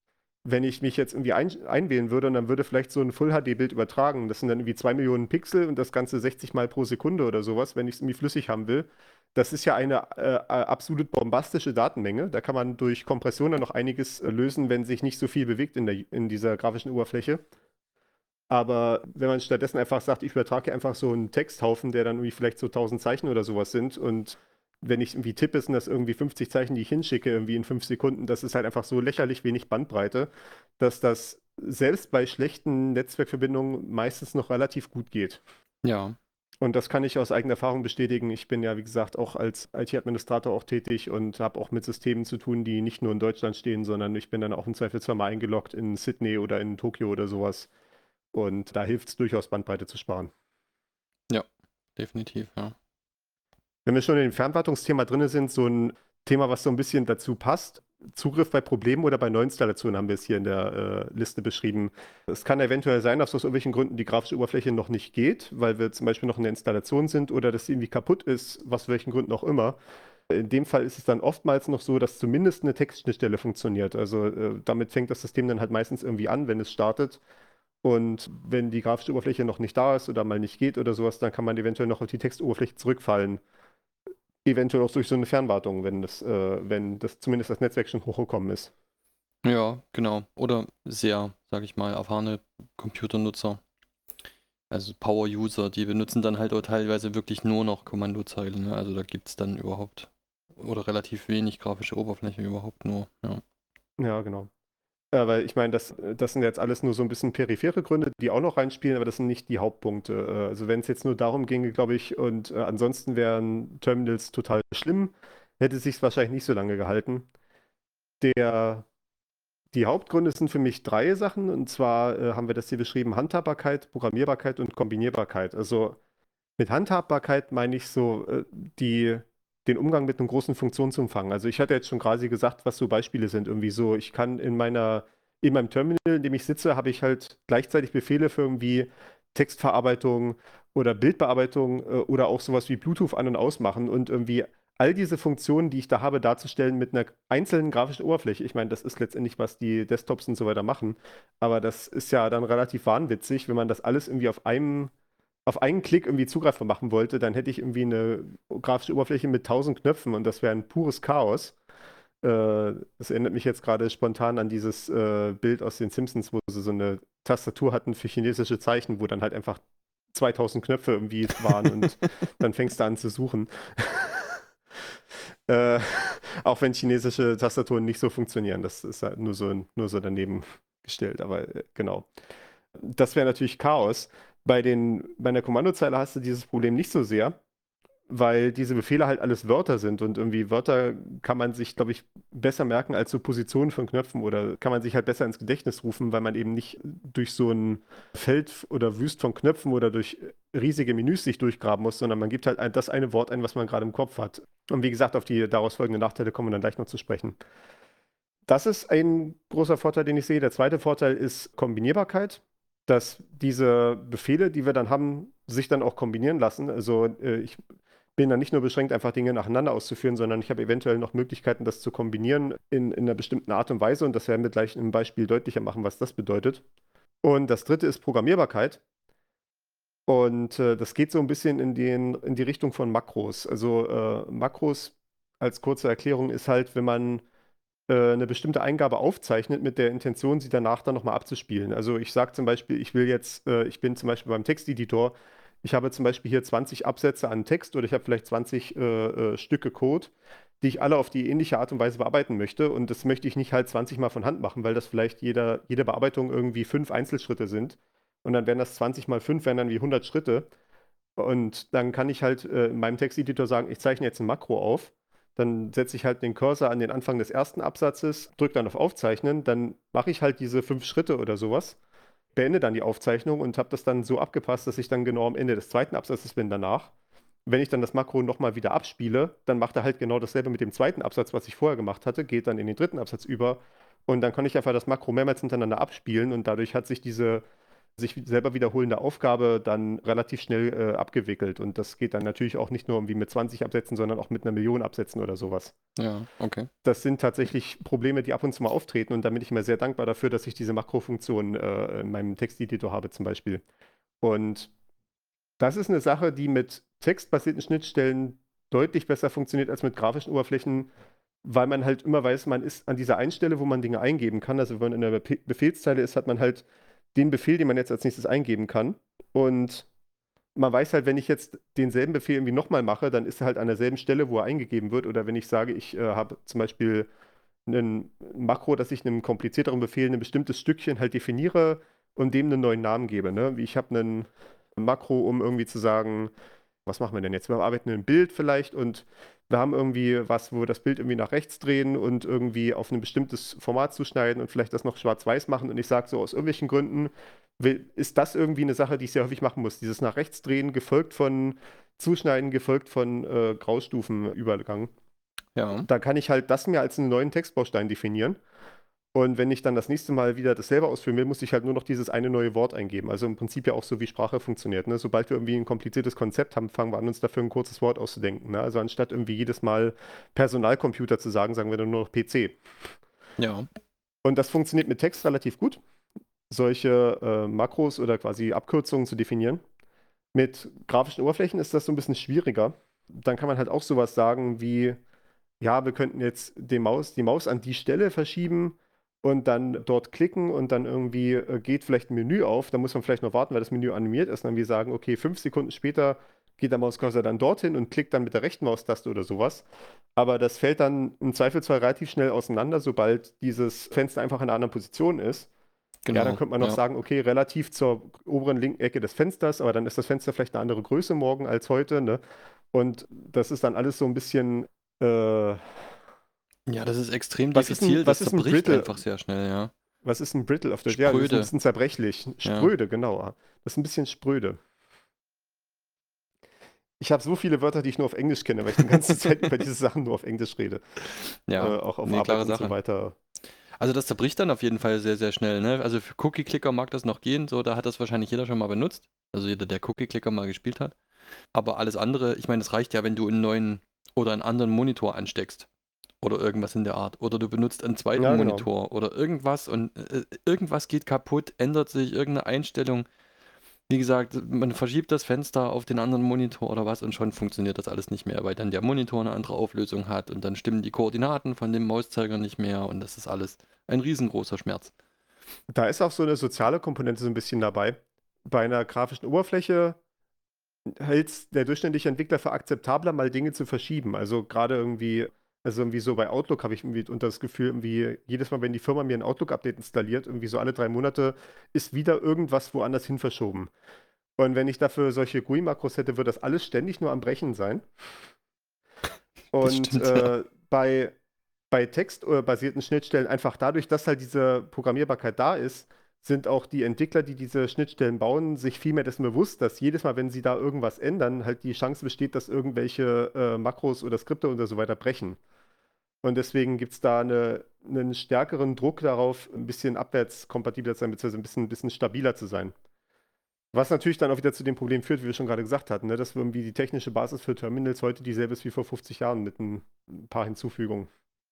wenn ich mich jetzt irgendwie einwählen würde und dann würde vielleicht so ein Full-HD-Bild übertragen, das sind dann irgendwie 2 Millionen Pixel und das Ganze 60 Mal pro Sekunde oder sowas, wenn ich es irgendwie flüssig haben will. Das ist ja eine absolut bombastische Datenmenge. Da kann man durch Kompression dann noch einiges lösen, wenn sich nicht so viel bewegt in dieser grafischen Oberfläche. Aber wenn man stattdessen einfach sagt, ich übertrage einfach so einen Texthaufen, der dann irgendwie vielleicht so 1000 Zeichen oder sowas sind und wenn ich irgendwie tippe, sind das irgendwie 50 Zeichen, die ich hinschicke, irgendwie in 5 Sekunden. Das ist halt einfach so lächerlich wenig Bandbreite, dass das selbst bei schlechten Netzwerkverbindungen meistens noch relativ gut geht. Ja. Und das kann ich aus eigener Erfahrung bestätigen. Ich bin ja, wie gesagt, auch als IT-Administrator auch tätig und habe auch mit Systemen zu tun, die nicht nur in Deutschland stehen, sondern ich bin dann auch im Zweifelsfall mal eingeloggt in Sydney oder in Tokio oder sowas. Und da hilft es durchaus, Bandbreite zu sparen. Ja, definitiv, ja. Wenn wir schon in dem Fernwartungsthema drin sind, so ein Thema, was so ein bisschen dazu passt. Zugriff bei Problemen oder bei Neuinstallationen haben wir es hier in der Liste beschrieben. Es kann eventuell sein, dass aus irgendwelchen Gründen die grafische Oberfläche noch nicht geht, weil wir zum Beispiel noch in der Installation sind oder dass sie irgendwie kaputt ist, was welchen Gründen auch immer. In dem Fall ist es dann oftmals noch so, dass zumindest eine Textschnittstelle funktioniert. Also damit fängt das System dann halt meistens irgendwie an, wenn es startet. Und wenn die grafische Oberfläche noch nicht da ist oder mal nicht geht oder sowas, dann kann man eventuell noch auf die Textoberfläche zurückfallen. Eventuell auch durch so eine Fernwartung, wenn das zumindest das Netzwerk schon hochgekommen ist. Ja, genau. Oder sehr, sag ich mal, erfahrene Computernutzer, also Power-User, die benutzen dann halt auch teilweise wirklich nur noch Kommandozeilen. Ne? Also da gibt es dann überhaupt oder relativ wenig grafische Oberfläche überhaupt nur. Ja. Ja, genau. Weil ich meine, das sind jetzt alles nur so ein bisschen periphere Gründe, die auch noch reinspielen, aber das sind nicht die Hauptpunkte. Also wenn es jetzt nur darum ginge, glaube ich, und ansonsten wären Terminals total schlimm, hätte es sich wahrscheinlich nicht so lange gehalten. Die Hauptgründe sind für mich 3 Sachen, und zwar haben wir das hier beschrieben: Handhabbarkeit, Programmierbarkeit und Kombinierbarkeit. Also mit Handhabbarkeit meine ich so den Umgang mit einem großen Funktionsumfang. Also ich hatte jetzt schon quasi gesagt, was so Beispiele sind. Irgendwie so, ich kann in meinem Terminal, in dem ich sitze, habe ich halt gleichzeitig Befehle für irgendwie Textverarbeitung oder Bildbearbeitung oder auch sowas wie Bluetooth an- und ausmachen und irgendwie all diese Funktionen, die ich da habe, darzustellen mit einer einzelnen grafischen Oberfläche. Ich meine, das ist letztendlich, was die Desktops und so weiter machen. Aber das ist ja dann relativ wahnwitzig, wenn man das alles irgendwie auf einen Klick irgendwie zugreifbar machen wollte, dann hätte ich irgendwie eine grafische Oberfläche mit 1000 Knöpfen und das wäre ein pures Chaos. Das erinnert mich jetzt gerade spontan an dieses Bild aus den Simpsons, wo sie so eine Tastatur hatten für chinesische Zeichen, wo dann halt einfach 2000 Knöpfe irgendwie waren und dann fängst du an zu suchen. Äh, auch wenn chinesische Tastaturen nicht so funktionieren, das ist halt nur so daneben gestellt, aber genau. Das wäre natürlich Chaos. Bei der Kommandozeile hast du dieses Problem nicht so sehr, weil diese Befehle halt alles Wörter sind und irgendwie Wörter kann man sich, glaube ich, besser merken als so Positionen von Knöpfen oder kann man sich halt besser ins Gedächtnis rufen, weil man eben nicht durch so ein Feld oder Wüst von Knöpfen oder durch riesige Menüs sich durchgraben muss, sondern man gibt halt das eine Wort ein, was man gerade im Kopf hat. Und wie gesagt, auf die daraus folgenden Nachteile kommen wir dann gleich noch zu sprechen. Das ist ein großer Vorteil, den ich sehe. Der zweite Vorteil ist Kombinierbarkeit, dass diese Befehle, die wir dann haben, sich dann auch kombinieren lassen. Also ich bin dann nicht nur beschränkt, einfach Dinge nacheinander auszuführen, sondern ich habe eventuell noch Möglichkeiten, das zu kombinieren in einer bestimmten Art und Weise. Und das werden wir gleich im Beispiel deutlicher machen, was das bedeutet. Und das dritte ist Programmierbarkeit. Und das geht so ein bisschen in die Richtung von Makros. Also Makros als kurze Erklärung ist halt, wenn man eine bestimmte Eingabe aufzeichnet mit der Intention, sie danach dann nochmal abzuspielen. Also ich sage zum Beispiel, ich bin zum Beispiel beim Texteditor, ich habe zum Beispiel hier 20 Absätze an Text oder ich habe vielleicht 20 Stücke Code, die ich alle auf die ähnliche Art und Weise bearbeiten möchte. Und das möchte ich nicht halt 20 Mal von Hand machen, weil das vielleicht jede Bearbeitung irgendwie 5 Einzelschritte sind. Und dann wären das 20 mal 5, wären dann wie 100 Schritte. Und dann kann ich halt in meinem Texteditor sagen, ich zeichne jetzt ein Makro auf. Dann setze ich halt den Cursor an den Anfang des ersten Absatzes, drücke dann auf Aufzeichnen, dann mache ich halt diese 5 Schritte oder sowas, beende dann die Aufzeichnung und habe das dann so abgepasst, dass ich dann genau am Ende des zweiten Absatzes bin danach. Wenn ich dann das Makro nochmal wieder abspiele, dann macht er halt genau dasselbe mit dem zweiten Absatz, was ich vorher gemacht hatte, geht dann in den dritten Absatz über und dann kann ich einfach das Makro mehrmals hintereinander abspielen und dadurch hat sich diese sich selber wiederholende Aufgabe dann relativ schnell abgewickelt. Und das geht dann natürlich auch nicht nur irgendwie mit 20 Absätzen, sondern auch mit 1 Million Absätzen oder sowas. Ja, okay. Das sind tatsächlich Probleme, die ab und zu mal auftreten. Und da bin ich immer sehr dankbar dafür, dass ich diese Makrofunktion in meinem Texteditor habe zum Beispiel. Und das ist eine Sache, die mit textbasierten Schnittstellen deutlich besser funktioniert als mit grafischen Oberflächen, weil man halt immer weiß, man ist an dieser einen Stelle, wo man Dinge eingeben kann. Also wenn man in der Befehlszeile ist, hat man halt den Befehl, den man jetzt als nächstes eingeben kann. Und man weiß halt, wenn ich jetzt denselben Befehl irgendwie nochmal mache, dann ist er halt an derselben Stelle, wo er eingegeben wird. Oder wenn ich sage, ich habe zum Beispiel ein Makro, dass ich einem komplizierteren Befehl ein bestimmtes Stückchen halt definiere und dem einen neuen Namen gebe. Ne? Wie ich habe einen Makro, um irgendwie zu sagen, was machen wir denn jetzt? Wir arbeiten ein Bild vielleicht und wir haben irgendwie was, wo wir das Bild irgendwie nach rechts drehen und irgendwie auf ein bestimmtes Format zuschneiden und vielleicht das noch schwarz-weiß machen. Und ich sage so, aus irgendwelchen Gründen ist das irgendwie eine Sache, die ich sehr häufig machen muss. Dieses nach rechts drehen, gefolgt von Zuschneiden, gefolgt von Graustufenübergang. Ja. Da kann ich halt das mir als einen neuen Textbaustein definieren. Und wenn ich dann das nächste Mal wieder dasselbe ausführen will, muss ich halt nur noch dieses eine neue Wort eingeben. Also im Prinzip ja auch so, wie Sprache funktioniert. Ne? Sobald wir irgendwie ein kompliziertes Konzept haben, fangen wir an, uns dafür ein kurzes Wort auszudenken. Ne? Also anstatt irgendwie jedes Mal Personalcomputer zu sagen, sagen wir dann nur noch PC. Ja. Und das funktioniert mit Text relativ gut, solche Makros oder quasi Abkürzungen zu definieren. Mit grafischen Oberflächen ist das so ein bisschen schwieriger. Dann kann man halt auch sowas sagen wie, ja, wir könnten jetzt die Maus an die Stelle verschieben und dann dort klicken und dann irgendwie geht vielleicht ein Menü auf. Da muss man vielleicht noch warten, weil das Menü animiert ist. Und dann wir sagen, okay, 5 Sekunden später geht der Mauscursor dann dorthin und klickt dann mit der rechten Maustaste oder sowas. Aber das fällt dann im Zweifelsfall relativ schnell auseinander, sobald dieses Fenster einfach in einer anderen Position ist. Genau. Ja, dann könnte man noch Ja. sagen, okay, relativ zur oberen linken Ecke des Fensters, aber dann ist das Fenster vielleicht eine andere Größe morgen als heute, ne? Und das ist dann alles so ein bisschen Ja, das ist extrem was ist diffizil, das was ist ein zerbricht Brittle? einfach sehr schnell, ja. Was ist ein Brittle auf Deutsch? Ja, das ist ein Spröde. bisschen zerbrechlich. Ja. Spröde, genau. Das ist ein bisschen spröde. Ich habe so viele Wörter, die ich nur auf Englisch kenne, weil ich die ganze Zeit über diese Sachen nur auf Englisch rede. Ja, Auch auf nee, Arbeit klare und so Sache. weiter. Also das zerbricht dann auf jeden Fall sehr, sehr schnell, ne? Also für Cookie-Clicker mag das noch gehen, so, da hat das wahrscheinlich jeder schon mal benutzt. Also jeder, der Cookie-Clicker mal gespielt hat. Aber alles andere, ich meine, es reicht ja, wenn du einen neuen oder einen anderen Monitor ansteckst. Oder irgendwas in der Art. Oder du benutzt einen zweiten Ja, genau. Monitor oder irgendwas und irgendwas geht kaputt, ändert sich irgendeine Einstellung. Wie gesagt, man verschiebt das Fenster auf den anderen Monitor oder was und schon funktioniert das alles nicht mehr, weil dann der Monitor eine andere Auflösung hat und dann stimmen die Koordinaten von dem Mauszeiger nicht mehr und das ist alles ein riesengroßer Schmerz. Da ist auch so eine soziale Komponente so ein bisschen dabei. Bei einer grafischen Oberfläche hält der durchschnittliche Entwickler für akzeptabler, mal Dinge zu verschieben. Also gerade irgendwie, also irgendwie so bei Outlook habe ich irgendwie unter das Gefühl, irgendwie jedes Mal, wenn die Firma mir ein Outlook-Update installiert, irgendwie so alle 3 Monate, ist wieder irgendwas woanders hin verschoben. Und wenn ich dafür solche GUI-Makros hätte, würde das alles ständig nur am Brechen sein. Und stimmt, ja. bei textbasierten Schnittstellen, einfach dadurch, dass halt diese Programmierbarkeit da ist, sind auch die Entwickler, die diese Schnittstellen bauen, sich viel mehr dessen bewusst, dass jedes Mal, wenn sie da irgendwas ändern, halt die Chance besteht, dass irgendwelche Makros oder Skripte und so weiter brechen. Und deswegen gibt es da einen stärkeren Druck darauf, ein bisschen abwärtskompatibler zu sein, beziehungsweise ein bisschen stabiler zu sein. Was natürlich dann auch wieder zu dem Problem führt, wie wir schon gerade gesagt hatten, ne, dass irgendwie die technische Basis für Terminals heute dieselbe ist wie vor 50 Jahren mit ein paar Hinzufügungen.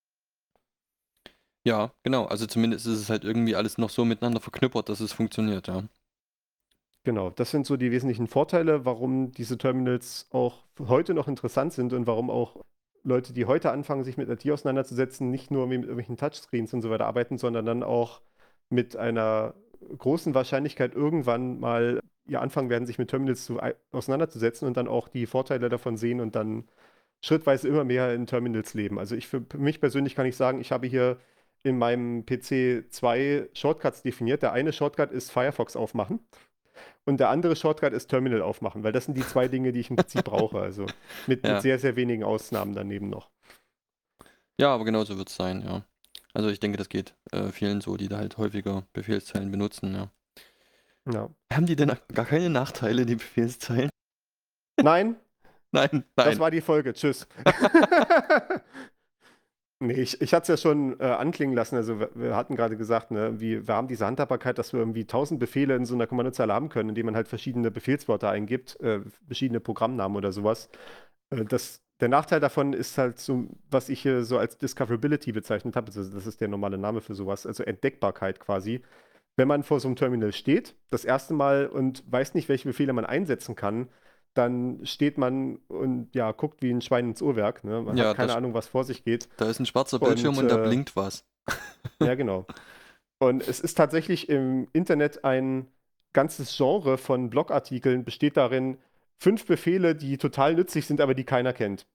Ja, genau. Also zumindest ist es halt irgendwie alles noch so miteinander verknüppert, dass es funktioniert, ja. Genau, das sind so die wesentlichen Vorteile, warum diese Terminals auch heute noch interessant sind und warum auch Leute, die heute anfangen, sich mit IT auseinanderzusetzen, nicht nur mit irgendwelchen Touchscreens und so weiter arbeiten, sondern dann auch mit einer großen Wahrscheinlichkeit irgendwann mal anfangen werden, sich mit Terminals auseinanderzusetzen und dann auch die Vorteile davon sehen und dann schrittweise immer mehr in Terminals leben. Also für mich persönlich kann ich sagen, ich habe hier in meinem PC 2 Shortcuts definiert. Der eine Shortcut ist Firefox aufmachen. Und der andere Shortcut ist Terminal aufmachen, weil das sind die 2 Dinge, die ich im Prinzip brauche. Also mit Ja. sehr, sehr wenigen Ausnahmen daneben noch. Ja, aber genau so wird es sein, ja. Also ich denke, das geht vielen so, die da halt häufiger Befehlszeilen benutzen, ja. Ja. Haben die denn gar keine Nachteile, die Befehlszeilen? Nein, Nein, das nein. war die Folge. Tschüss. Nee, ich hatte es ja schon anklingen lassen. Also wir hatten gerade gesagt, ne, wir haben diese Handhabbarkeit, dass wir irgendwie 1000 Befehle in so einer Kommandozeile haben können, indem man halt verschiedene Befehlswörter eingibt, verschiedene Programmnamen oder sowas. Der Nachteil davon ist halt so, was ich hier so als Discoverability bezeichnet habe. Also das ist der normale Name für sowas, also Entdeckbarkeit quasi. Wenn man vor so einem Terminal steht, das erste Mal und weiß nicht, welche Befehle man einsetzen kann, dann steht man und ja, guckt wie ein Schwein ins Uhrwerk. Ne? Man Ja, hat keine Ahnung, was vor sich geht. da ist ein schwarzer Bildschirm und da Und blinkt was. ja, genau. Und es ist tatsächlich im Internet ein ganzes Genre von Blogartikeln, besteht darin 5 Befehle, die total nützlich sind, aber die keiner kennt.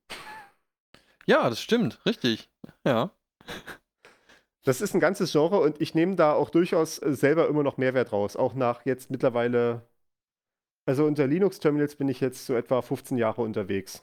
Ja, das stimmt, richtig. Ja. Das ist ein ganzes Genre und ich nehme da auch durchaus selber immer noch Mehrwert raus. Auch nach jetzt mittlerweile, also unter Linux-Terminals bin ich jetzt so etwa 15 Jahre unterwegs.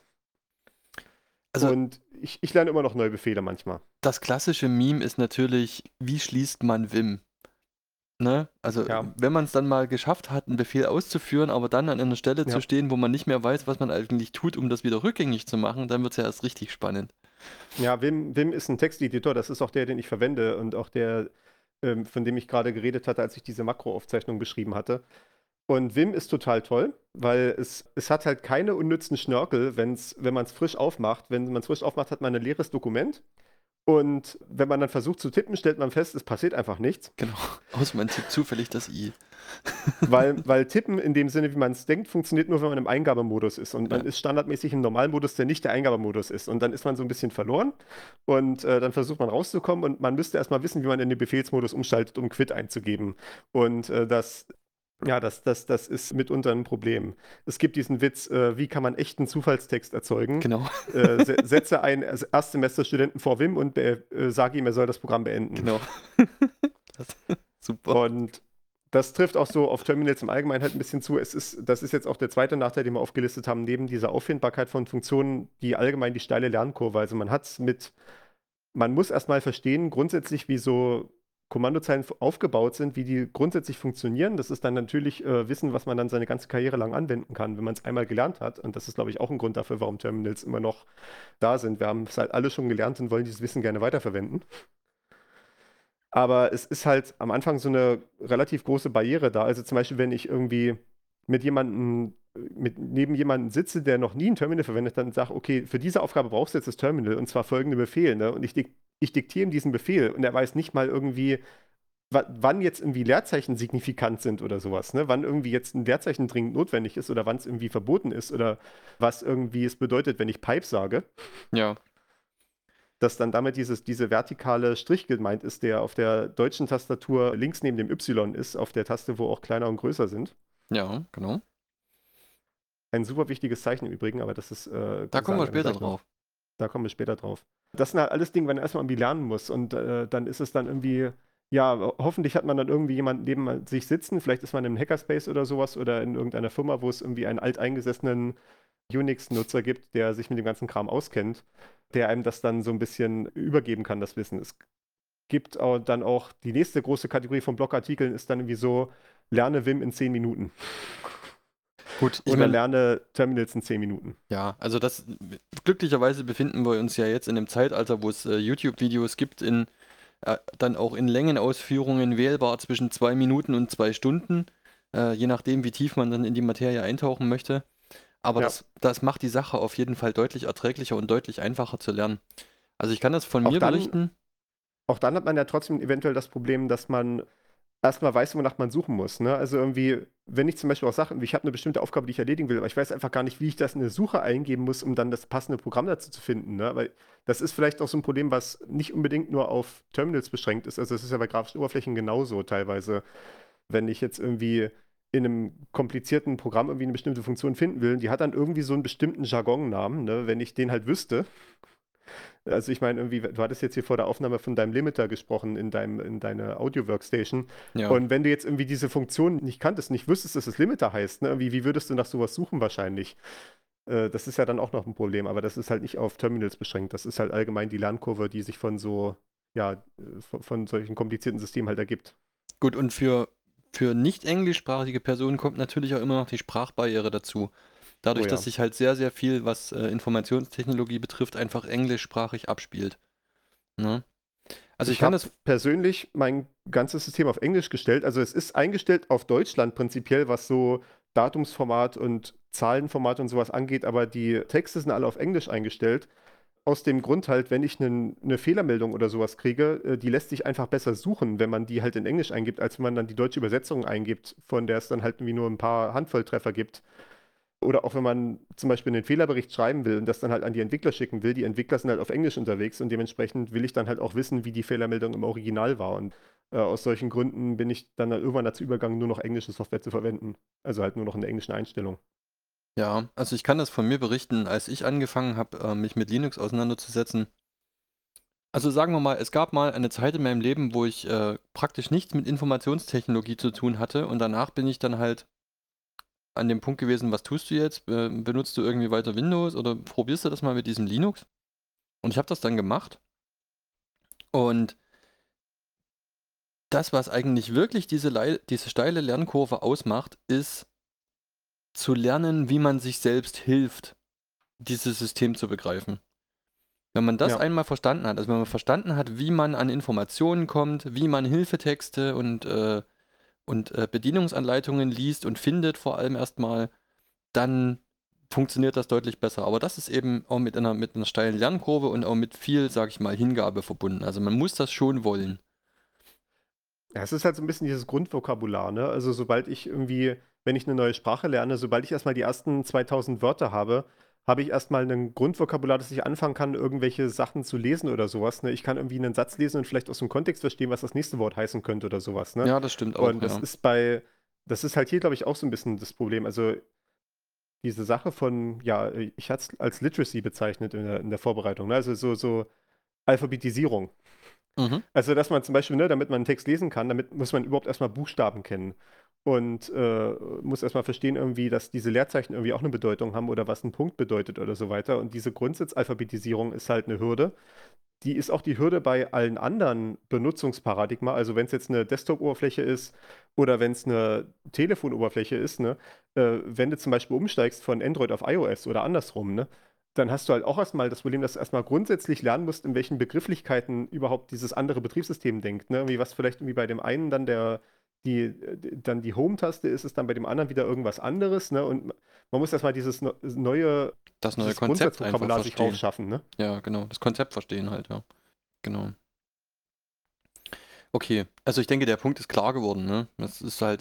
Also Und ich lerne immer noch neue Befehle manchmal. das klassische Meme ist natürlich, wie schließt man Vim? Ne? Also Ja, wenn man es dann mal geschafft hat, einen Befehl auszuführen, aber dann an einer Stelle zu ja. stehen, wo man nicht mehr weiß, was man eigentlich tut, um das wieder rückgängig zu machen, dann wird es ja erst richtig spannend. Ja, Vim ist ein Texteditor, das ist auch der, den ich verwende und auch der, von dem ich gerade geredet hatte, als ich diese Makroaufzeichnung beschrieben hatte. Und Vim ist total toll, weil es hat halt keine unnützen Schnörkel, wenn man es frisch aufmacht. Wenn man es frisch aufmacht, hat man ein leeres Dokument. Und wenn man dann versucht zu tippen, stellt man fest, es passiert einfach nichts. Genau. Außer man tippt zufällig das I. Weil Tippen in dem Sinne, wie man es denkt, funktioniert nur, wenn man im Eingabemodus ist. Und man Ja. ist standardmäßig im Normalmodus, der nicht der Eingabemodus ist. Und dann ist man so ein bisschen verloren. Und dann versucht man rauszukommen. Und man müsste erstmal wissen, wie man in den Befehlsmodus umschaltet, um Quit einzugeben. Und das ist mitunter ein Problem. Es gibt diesen Witz, wie kann man echten Zufallstext erzeugen? Genau, Setze einen Erstsemesterstudenten vor Vim und sage ihm, er soll das Programm beenden. genau. Super. Und das trifft auch so auf Terminals im Allgemeinen halt ein bisschen zu. Das ist jetzt auch der zweite Nachteil, den wir aufgelistet haben, neben dieser Auffindbarkeit von Funktionen, die allgemein die steile Lernkurve. Also man muss erstmal verstehen, grundsätzlich, wie so Kommandozeilen aufgebaut sind, wie die grundsätzlich funktionieren. Das ist dann natürlich Wissen, was man dann seine ganze Karriere lang anwenden kann, wenn man es einmal gelernt hat. Und das ist, glaube ich, auch ein Grund dafür, warum Terminals immer noch da sind. Wir haben es halt alle schon gelernt und wollen dieses Wissen gerne weiterverwenden. Aber es ist halt am Anfang so eine relativ große Barriere da. Also zum Beispiel, wenn ich irgendwie neben jemandem sitze, der noch nie ein Terminal verwendet hat und sage, okay, für diese Aufgabe brauchst du jetzt das Terminal und zwar folgende Befehl, ne? Und ich diktiere ihm diesen Befehl und er weiß nicht mal irgendwie, wann jetzt irgendwie Leerzeichen signifikant sind oder sowas, ne? Wann irgendwie jetzt ein Leerzeichen dringend notwendig ist oder wann es irgendwie verboten ist oder was irgendwie es bedeutet, wenn ich Pipe sage. Ja. Dass dann damit diese vertikale Strich gemeint ist, der auf der deutschen Tastatur links neben dem Y ist, auf der Taste, wo auch kleiner und größer sind. Ja, genau. Ein super wichtiges Zeichen im Übrigen, aber das ist. Da kommen wir später drauf. Da kommen wir später drauf. Das sind halt alles Dinge, wenn man erstmal irgendwie lernen muss und dann ist es dann irgendwie. Ja, hoffentlich hat man dann irgendwie jemanden neben sich sitzen. Vielleicht ist man im Hackerspace oder sowas oder in irgendeiner Firma, wo es irgendwie einen alteingesessenen Unix-Nutzer gibt, der sich mit dem ganzen Kram auskennt, der einem das dann so ein bisschen übergeben kann, das Wissen. Es gibt dann auch die nächste große Kategorie von Blogartikeln ist dann irgendwie so, lerne Vim in 10 Minuten. Gut, ich Oder meine, lerne Terminals in 10 Minuten. ja, also glücklicherweise befinden wir uns ja jetzt in einem Zeitalter, wo es YouTube-Videos gibt, dann auch in Längenausführungen wählbar zwischen 2 Minuten und 2 Stunden, je nachdem, wie tief man dann in die Materie eintauchen möchte. Aber Ja. das macht die Sache auf jeden Fall deutlich erträglicher und deutlich einfacher zu lernen. Also ich kann das von Auch mir dann- berichten. Auch dann hat man ja trotzdem eventuell das Problem, dass man erstmal weiß, wonach man suchen muss. Ne? Also irgendwie, wenn ich zum Beispiel auch sage, ich habe eine bestimmte Aufgabe, die ich erledigen will, aber ich weiß einfach gar nicht, wie ich das in eine Suche eingeben muss, um dann das passende Programm dazu zu finden. Ne? Weil das ist vielleicht auch so ein Problem, was nicht unbedingt nur auf Terminals beschränkt ist. Also es ist ja bei grafischen Oberflächen genauso teilweise. Wenn ich jetzt irgendwie in einem komplizierten Programm irgendwie eine bestimmte Funktion finden will, die hat dann irgendwie so einen bestimmten Jargonnamen, ne? Wenn ich den halt wüsste. Also ich meine, irgendwie, du hattest jetzt hier vor der Aufnahme von deinem Limiter gesprochen in deiner Audio-Workstation. Ja. Und wenn du jetzt irgendwie diese Funktion nicht kanntest, nicht wüsstest, dass es Limiter heißt, ne? Wie würdest du nach sowas suchen wahrscheinlich? Das ist ja dann auch noch ein Problem, aber das ist halt nicht auf Terminals beschränkt. Das ist halt allgemein die Lernkurve, die sich von von solchen komplizierten Systemen halt ergibt. Gut, und für nicht englischsprachige Personen kommt natürlich auch immer noch die Sprachbarriere dazu. Dadurch, Oh ja. dass sich halt sehr, sehr viel, was Informationstechnologie betrifft, einfach englischsprachig abspielt. Ne? Also ich Ich kann habe das, persönlich mein ganzes System auf Englisch gestellt. Also es ist eingestellt auf Deutschland prinzipiell, was so Datumsformat und Zahlenformat und sowas angeht, aber die Texte sind alle auf Englisch eingestellt. Aus dem Grund halt, wenn ich eine Fehlermeldung oder sowas kriege, die lässt sich einfach besser suchen, wenn man die halt in Englisch eingibt, als wenn man dann die deutsche Übersetzung eingibt, von der es dann halt irgendwie nur ein paar Handvolltreffer gibt. Oder auch wenn man zum Beispiel einen Fehlerbericht schreiben will und das dann halt an die Entwickler schicken will. Die Entwickler sind halt auf Englisch unterwegs und dementsprechend will ich dann halt auch wissen, wie die Fehlermeldung im Original war. Und aus solchen Gründen bin ich dann halt irgendwann dazu übergegangen, nur noch englische Software zu verwenden. Also halt nur noch in der englischen Einstellung. ja, also ich kann das von mir berichten, als ich angefangen habe, mich mit Linux auseinanderzusetzen. Also sagen wir mal, es gab mal eine Zeit in meinem Leben, wo ich praktisch nichts mit Informationstechnologie zu tun hatte und danach bin ich dann halt an dem Punkt gewesen, was tust du jetzt? Benutzt du irgendwie weiter Windows oder probierst du das mal mit diesem Linux? Und ich habe das dann gemacht und das, was eigentlich wirklich diese steile Lernkurve ausmacht, ist zu lernen, wie man sich selbst hilft, dieses System zu begreifen. Wenn man das Ja. einmal verstanden hat, also wenn man verstanden hat, wie man an Informationen kommt, wie man Hilfetexte und Bedienungsanleitungen liest und findet vor allem erstmal, dann funktioniert das deutlich besser. Aber das ist eben auch mit einer steilen Lernkurve und auch mit viel, sag ich mal, Hingabe verbunden. Also man muss das schon wollen. Ja, es ist halt so ein bisschen dieses Grundvokabular, ne? Also sobald ich irgendwie, wenn ich eine neue Sprache lerne, sobald ich erstmal die ersten 2000 Wörter habe, habe ich erstmal ein Grundvokabular, dass ich anfangen kann, irgendwelche Sachen zu lesen oder sowas, ne? Ich kann irgendwie einen Satz lesen und vielleicht aus dem Kontext verstehen, was das nächste Wort heißen könnte oder sowas, ne? Ja, das stimmt auch, Und ja. das ist halt hier, glaube ich, auch so ein bisschen das Problem. Also diese Sache von, ja, ich hatte es als Literacy bezeichnet in der Vorbereitung, ne? Also so Alphabetisierung. Mhm. Also, dass man zum Beispiel, ne, damit man einen Text lesen kann, damit muss man überhaupt erstmal Buchstaben kennen. Und muss erstmal verstehen, irgendwie, dass diese Leerzeichen irgendwie auch eine Bedeutung haben oder was ein Punkt bedeutet oder so weiter. Und diese Grundsatzalphabetisierung ist halt eine Hürde. Die ist auch die Hürde bei allen anderen Benutzungsparadigma. Also, wenn es jetzt eine Desktop-Oberfläche ist oder wenn es eine Telefonoberfläche ist, ne, wenn du zum Beispiel umsteigst von Android auf iOS oder andersrum, ne, dann hast du halt auch erstmal das Problem, dass du erstmal grundsätzlich lernen musst, in welchen Begrifflichkeiten überhaupt dieses andere Betriebssystem denkt. Ne? Irgendwie was vielleicht irgendwie bei dem einen dann dann die Home-Taste ist, ist dann bei dem anderen wieder irgendwas anderes. Ne? Und man muss erstmal Das neue dieses Konzept einfach Grundsatzvokabular sich verstehen. raufschaffen. Ne? Ja, genau. Das Konzept verstehen halt, ja. Genau. Okay, also ich denke, der Punkt ist klar geworden, ne? Das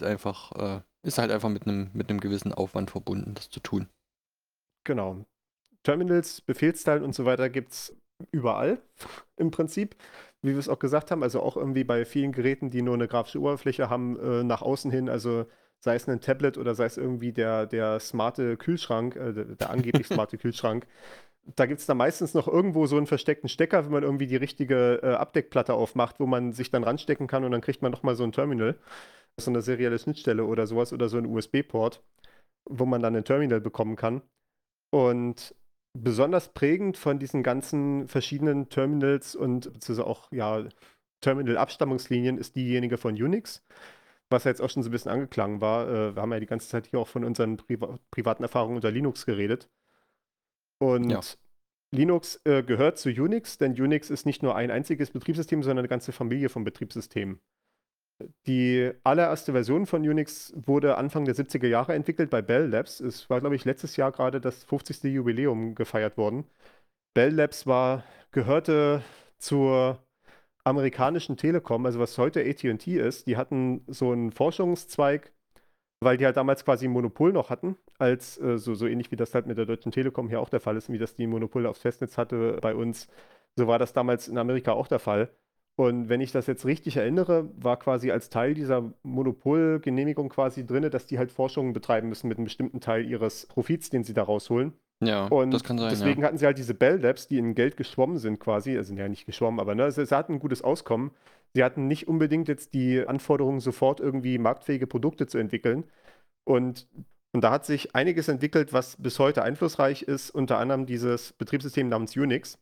ist halt einfach mit einem gewissen Aufwand verbunden, das zu tun. Genau. Terminals, Befehlszeilen und so weiter gibt es überall im Prinzip, wie wir es auch gesagt haben. Also auch irgendwie bei vielen Geräten, die nur eine grafische Oberfläche haben, nach außen hin, also sei es ein Tablet oder sei es irgendwie der smarte Kühlschrank, der angeblich smarte Kühlschrank. Da gibt es dann meistens noch irgendwo so einen versteckten Stecker, wenn man irgendwie die richtige Abdeckplatte aufmacht, wo man sich dann ranstecken kann und dann kriegt man nochmal so ein Terminal, so eine serielle Schnittstelle oder sowas oder so einen USB-Port, wo man dann ein Terminal bekommen kann. Und besonders prägend von diesen ganzen verschiedenen Terminals und beziehungsweise auch ja, Terminal-Abstammungslinien ist diejenige von Unix, was ja jetzt auch schon so ein bisschen angeklungen war. Wir haben ja die ganze Zeit hier auch von unseren privaten Erfahrungen unter Linux geredet. Ja, Und Linux gehört zu Unix, denn Unix ist nicht nur ein einziges Betriebssystem, sondern eine ganze Familie von Betriebssystemen. Die allererste Version von Unix wurde Anfang der 70er Jahre entwickelt bei Bell Labs. Es war, glaube ich, letztes Jahr gerade das 50. Jubiläum gefeiert worden. Bell Labs gehörte zur amerikanischen Telekom, also was heute AT&T ist. Die hatten so einen Forschungszweig, weil die halt damals quasi ein Monopol noch hatten, als so ähnlich wie das halt mit der Deutschen Telekom hier auch der Fall ist, wie das die Monopol aufs Festnetz hatte bei uns. So war das damals in Amerika auch der Fall. Und wenn ich das jetzt richtig erinnere, war quasi als Teil dieser Monopolgenehmigung quasi drin, dass die halt Forschungen betreiben müssen mit einem bestimmten Teil ihres Profits, den sie da rausholen. ja, das Und kann sein, ja. deswegen hatten sie halt diese Bell Labs, die in Geld geschwommen sind quasi, also ja nicht geschwommen, aber ne, sie hatten ein gutes Auskommen. Sie hatten nicht unbedingt jetzt die Anforderungen, sofort irgendwie marktfähige Produkte zu entwickeln. Und, und da hat sich einiges entwickelt, was bis heute einflussreich ist, unter anderem dieses Betriebssystem namens Unix.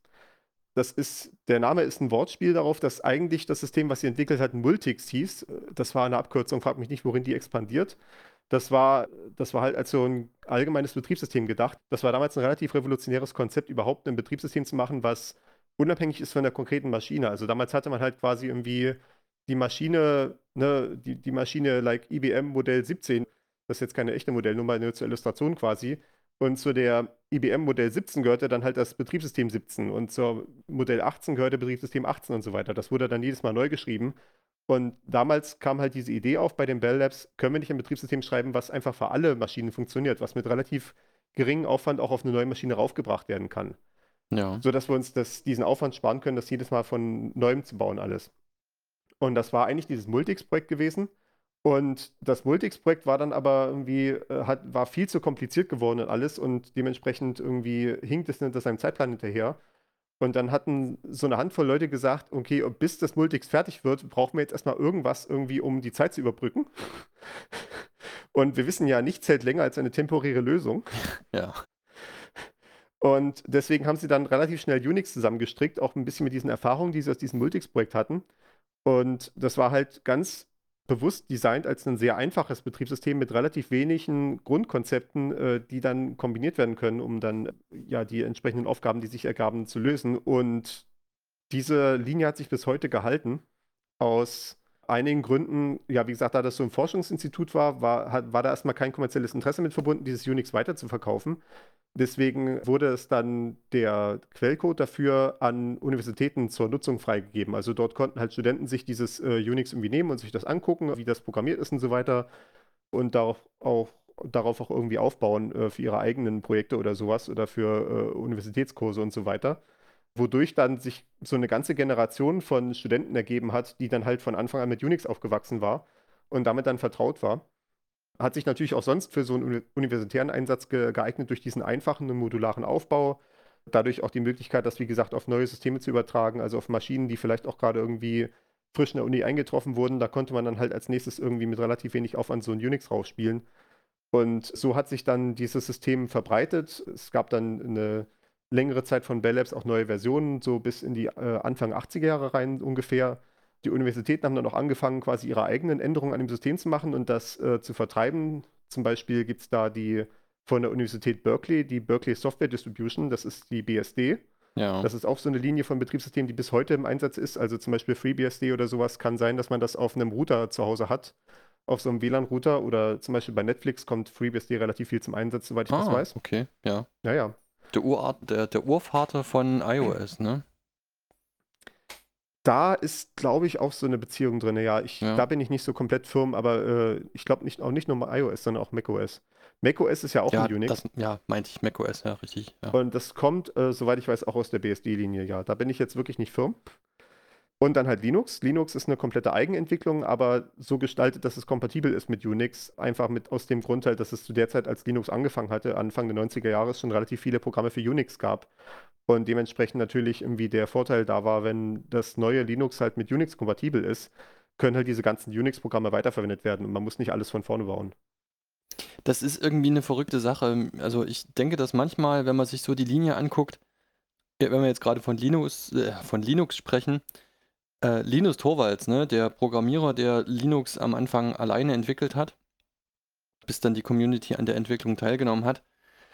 Der Name ist ein Wortspiel darauf, dass eigentlich das System, was sie entwickelt hat, Multics hieß. Das war eine Abkürzung, frag mich nicht, worin die expandiert. Das war, das war halt als so ein allgemeines Betriebssystem gedacht. Das war damals ein relativ revolutionäres Konzept, überhaupt ein Betriebssystem zu machen, was unabhängig ist von der konkreten Maschine. Also damals hatte man halt quasi irgendwie die Maschine, ne, die Maschine like IBM Modell 17, das ist jetzt keine echte Modellnummer, nur zur Illustration quasi. Und zu der IBM Modell 17 gehörte dann halt das Betriebssystem 17 und zur Modell 18 gehörte Betriebssystem 18 und so weiter. Das wurde dann jedes Mal neu geschrieben. Und damals kam halt diese Idee auf bei den Bell Labs, können wir nicht ein Betriebssystem schreiben, was einfach für alle Maschinen funktioniert, was mit relativ geringem Aufwand auch auf eine neue Maschine raufgebracht werden kann. Ja. Sodass wir uns diesen Aufwand sparen können, das jedes Mal von neuem zu bauen alles. Und das war eigentlich dieses Multics-Projekt gewesen. Und das Multics-Projekt war dann aber irgendwie, war viel zu kompliziert geworden und alles und dementsprechend irgendwie hinkt es hinter seinem Zeitplan hinterher. Und dann hatten so eine Handvoll Leute gesagt, okay, bis das Multics fertig wird, brauchen wir jetzt erstmal irgendwas irgendwie, um die Zeit zu überbrücken. Und wir wissen ja, nichts hält länger als eine temporäre Lösung. Ja. Und deswegen haben sie dann relativ schnell Unix zusammengestrickt, auch ein bisschen mit diesen Erfahrungen, die sie aus diesem Multics-Projekt hatten. Und das war halt ganz bewusst designt als ein sehr einfaches Betriebssystem mit relativ wenigen Grundkonzepten, die dann kombiniert werden können, um dann ja die entsprechenden Aufgaben, die sich ergaben, zu lösen. Und diese Linie hat sich bis heute gehalten. Aus einigen Gründen, ja, wie gesagt, da das so ein Forschungsinstitut war da erstmal kein kommerzielles Interesse mit verbunden, dieses Unix weiter zu verkaufen. Deswegen wurde es dann der Quellcode dafür an Universitäten zur Nutzung freigegeben. Also dort konnten halt Studenten sich dieses Unix irgendwie nehmen und sich das angucken, wie das programmiert ist und so weiter. Und darauf auch irgendwie aufbauen für ihre eigenen Projekte oder sowas oder für Universitätskurse und so weiter. Wodurch dann sich so eine ganze Generation von Studenten ergeben hat, die dann halt von Anfang an mit Unix aufgewachsen war und damit dann vertraut war. Hat sich natürlich auch sonst für so einen universitären Einsatz geeignet durch diesen einfachen und modularen Aufbau. Dadurch auch die Möglichkeit, das, wie gesagt, auf neue Systeme zu übertragen, also auf Maschinen, die vielleicht auch gerade irgendwie frisch in der Uni eingetroffen wurden. Da konnte man dann halt als nächstes irgendwie mit relativ wenig Aufwand so ein Unix rausspielen. Und so hat sich dann dieses System verbreitet. Es gab dann eine längere Zeit von Bell Labs auch neue Versionen, so bis in die Anfang 80er Jahre rein ungefähr. Die Universitäten haben dann auch angefangen, quasi ihre eigenen Änderungen an dem System zu machen und das zu vertreiben. Zum Beispiel gibt es da von der Universität Berkeley, die Berkeley Software Distribution, das ist die BSD. Ja. Das ist auch so eine Linie von Betriebssystemen, die bis heute im Einsatz ist. Also zum Beispiel FreeBSD oder sowas kann sein, dass man das auf einem Router zu Hause hat, auf so einem WLAN-Router oder zum Beispiel bei Netflix kommt FreeBSD relativ viel zum Einsatz, soweit ich das weiß. Okay, ja. Naja. Der Urvater von iOS, ne? Da ist, glaube ich, auch so eine Beziehung drin. Ja, Ja. da bin ich nicht so komplett firm, aber ich glaube auch nicht nur mal iOS, sondern auch macOS. macOS ist ja auch Ja, ein Unix. meinte ich macOS, ja, richtig. Ja. Und das kommt, soweit ich weiß, auch aus der BSD-Linie. Ja, da bin ich jetzt wirklich nicht firm. Und dann halt Linux. Linux ist eine komplette Eigenentwicklung, aber so gestaltet, dass es kompatibel ist mit Unix. Einfach aus dem Grund halt, dass es zu der Zeit, als Linux angefangen hatte, Anfang der 90er Jahre, schon relativ viele Programme für Unix gab. Und dementsprechend natürlich irgendwie der Vorteil da war, wenn das neue Linux halt mit Unix kompatibel ist, können halt diese ganzen Unix-Programme weiterverwendet werden und man muss nicht alles von vorne bauen. Das ist irgendwie eine verrückte Sache. Also ich denke, dass manchmal, wenn man sich so die Linie anguckt, wenn wir jetzt gerade von Linux sprechen, Linus Torvalds, ne, der Programmierer, der Linux am Anfang alleine entwickelt hat, bis dann die Community an der Entwicklung teilgenommen hat,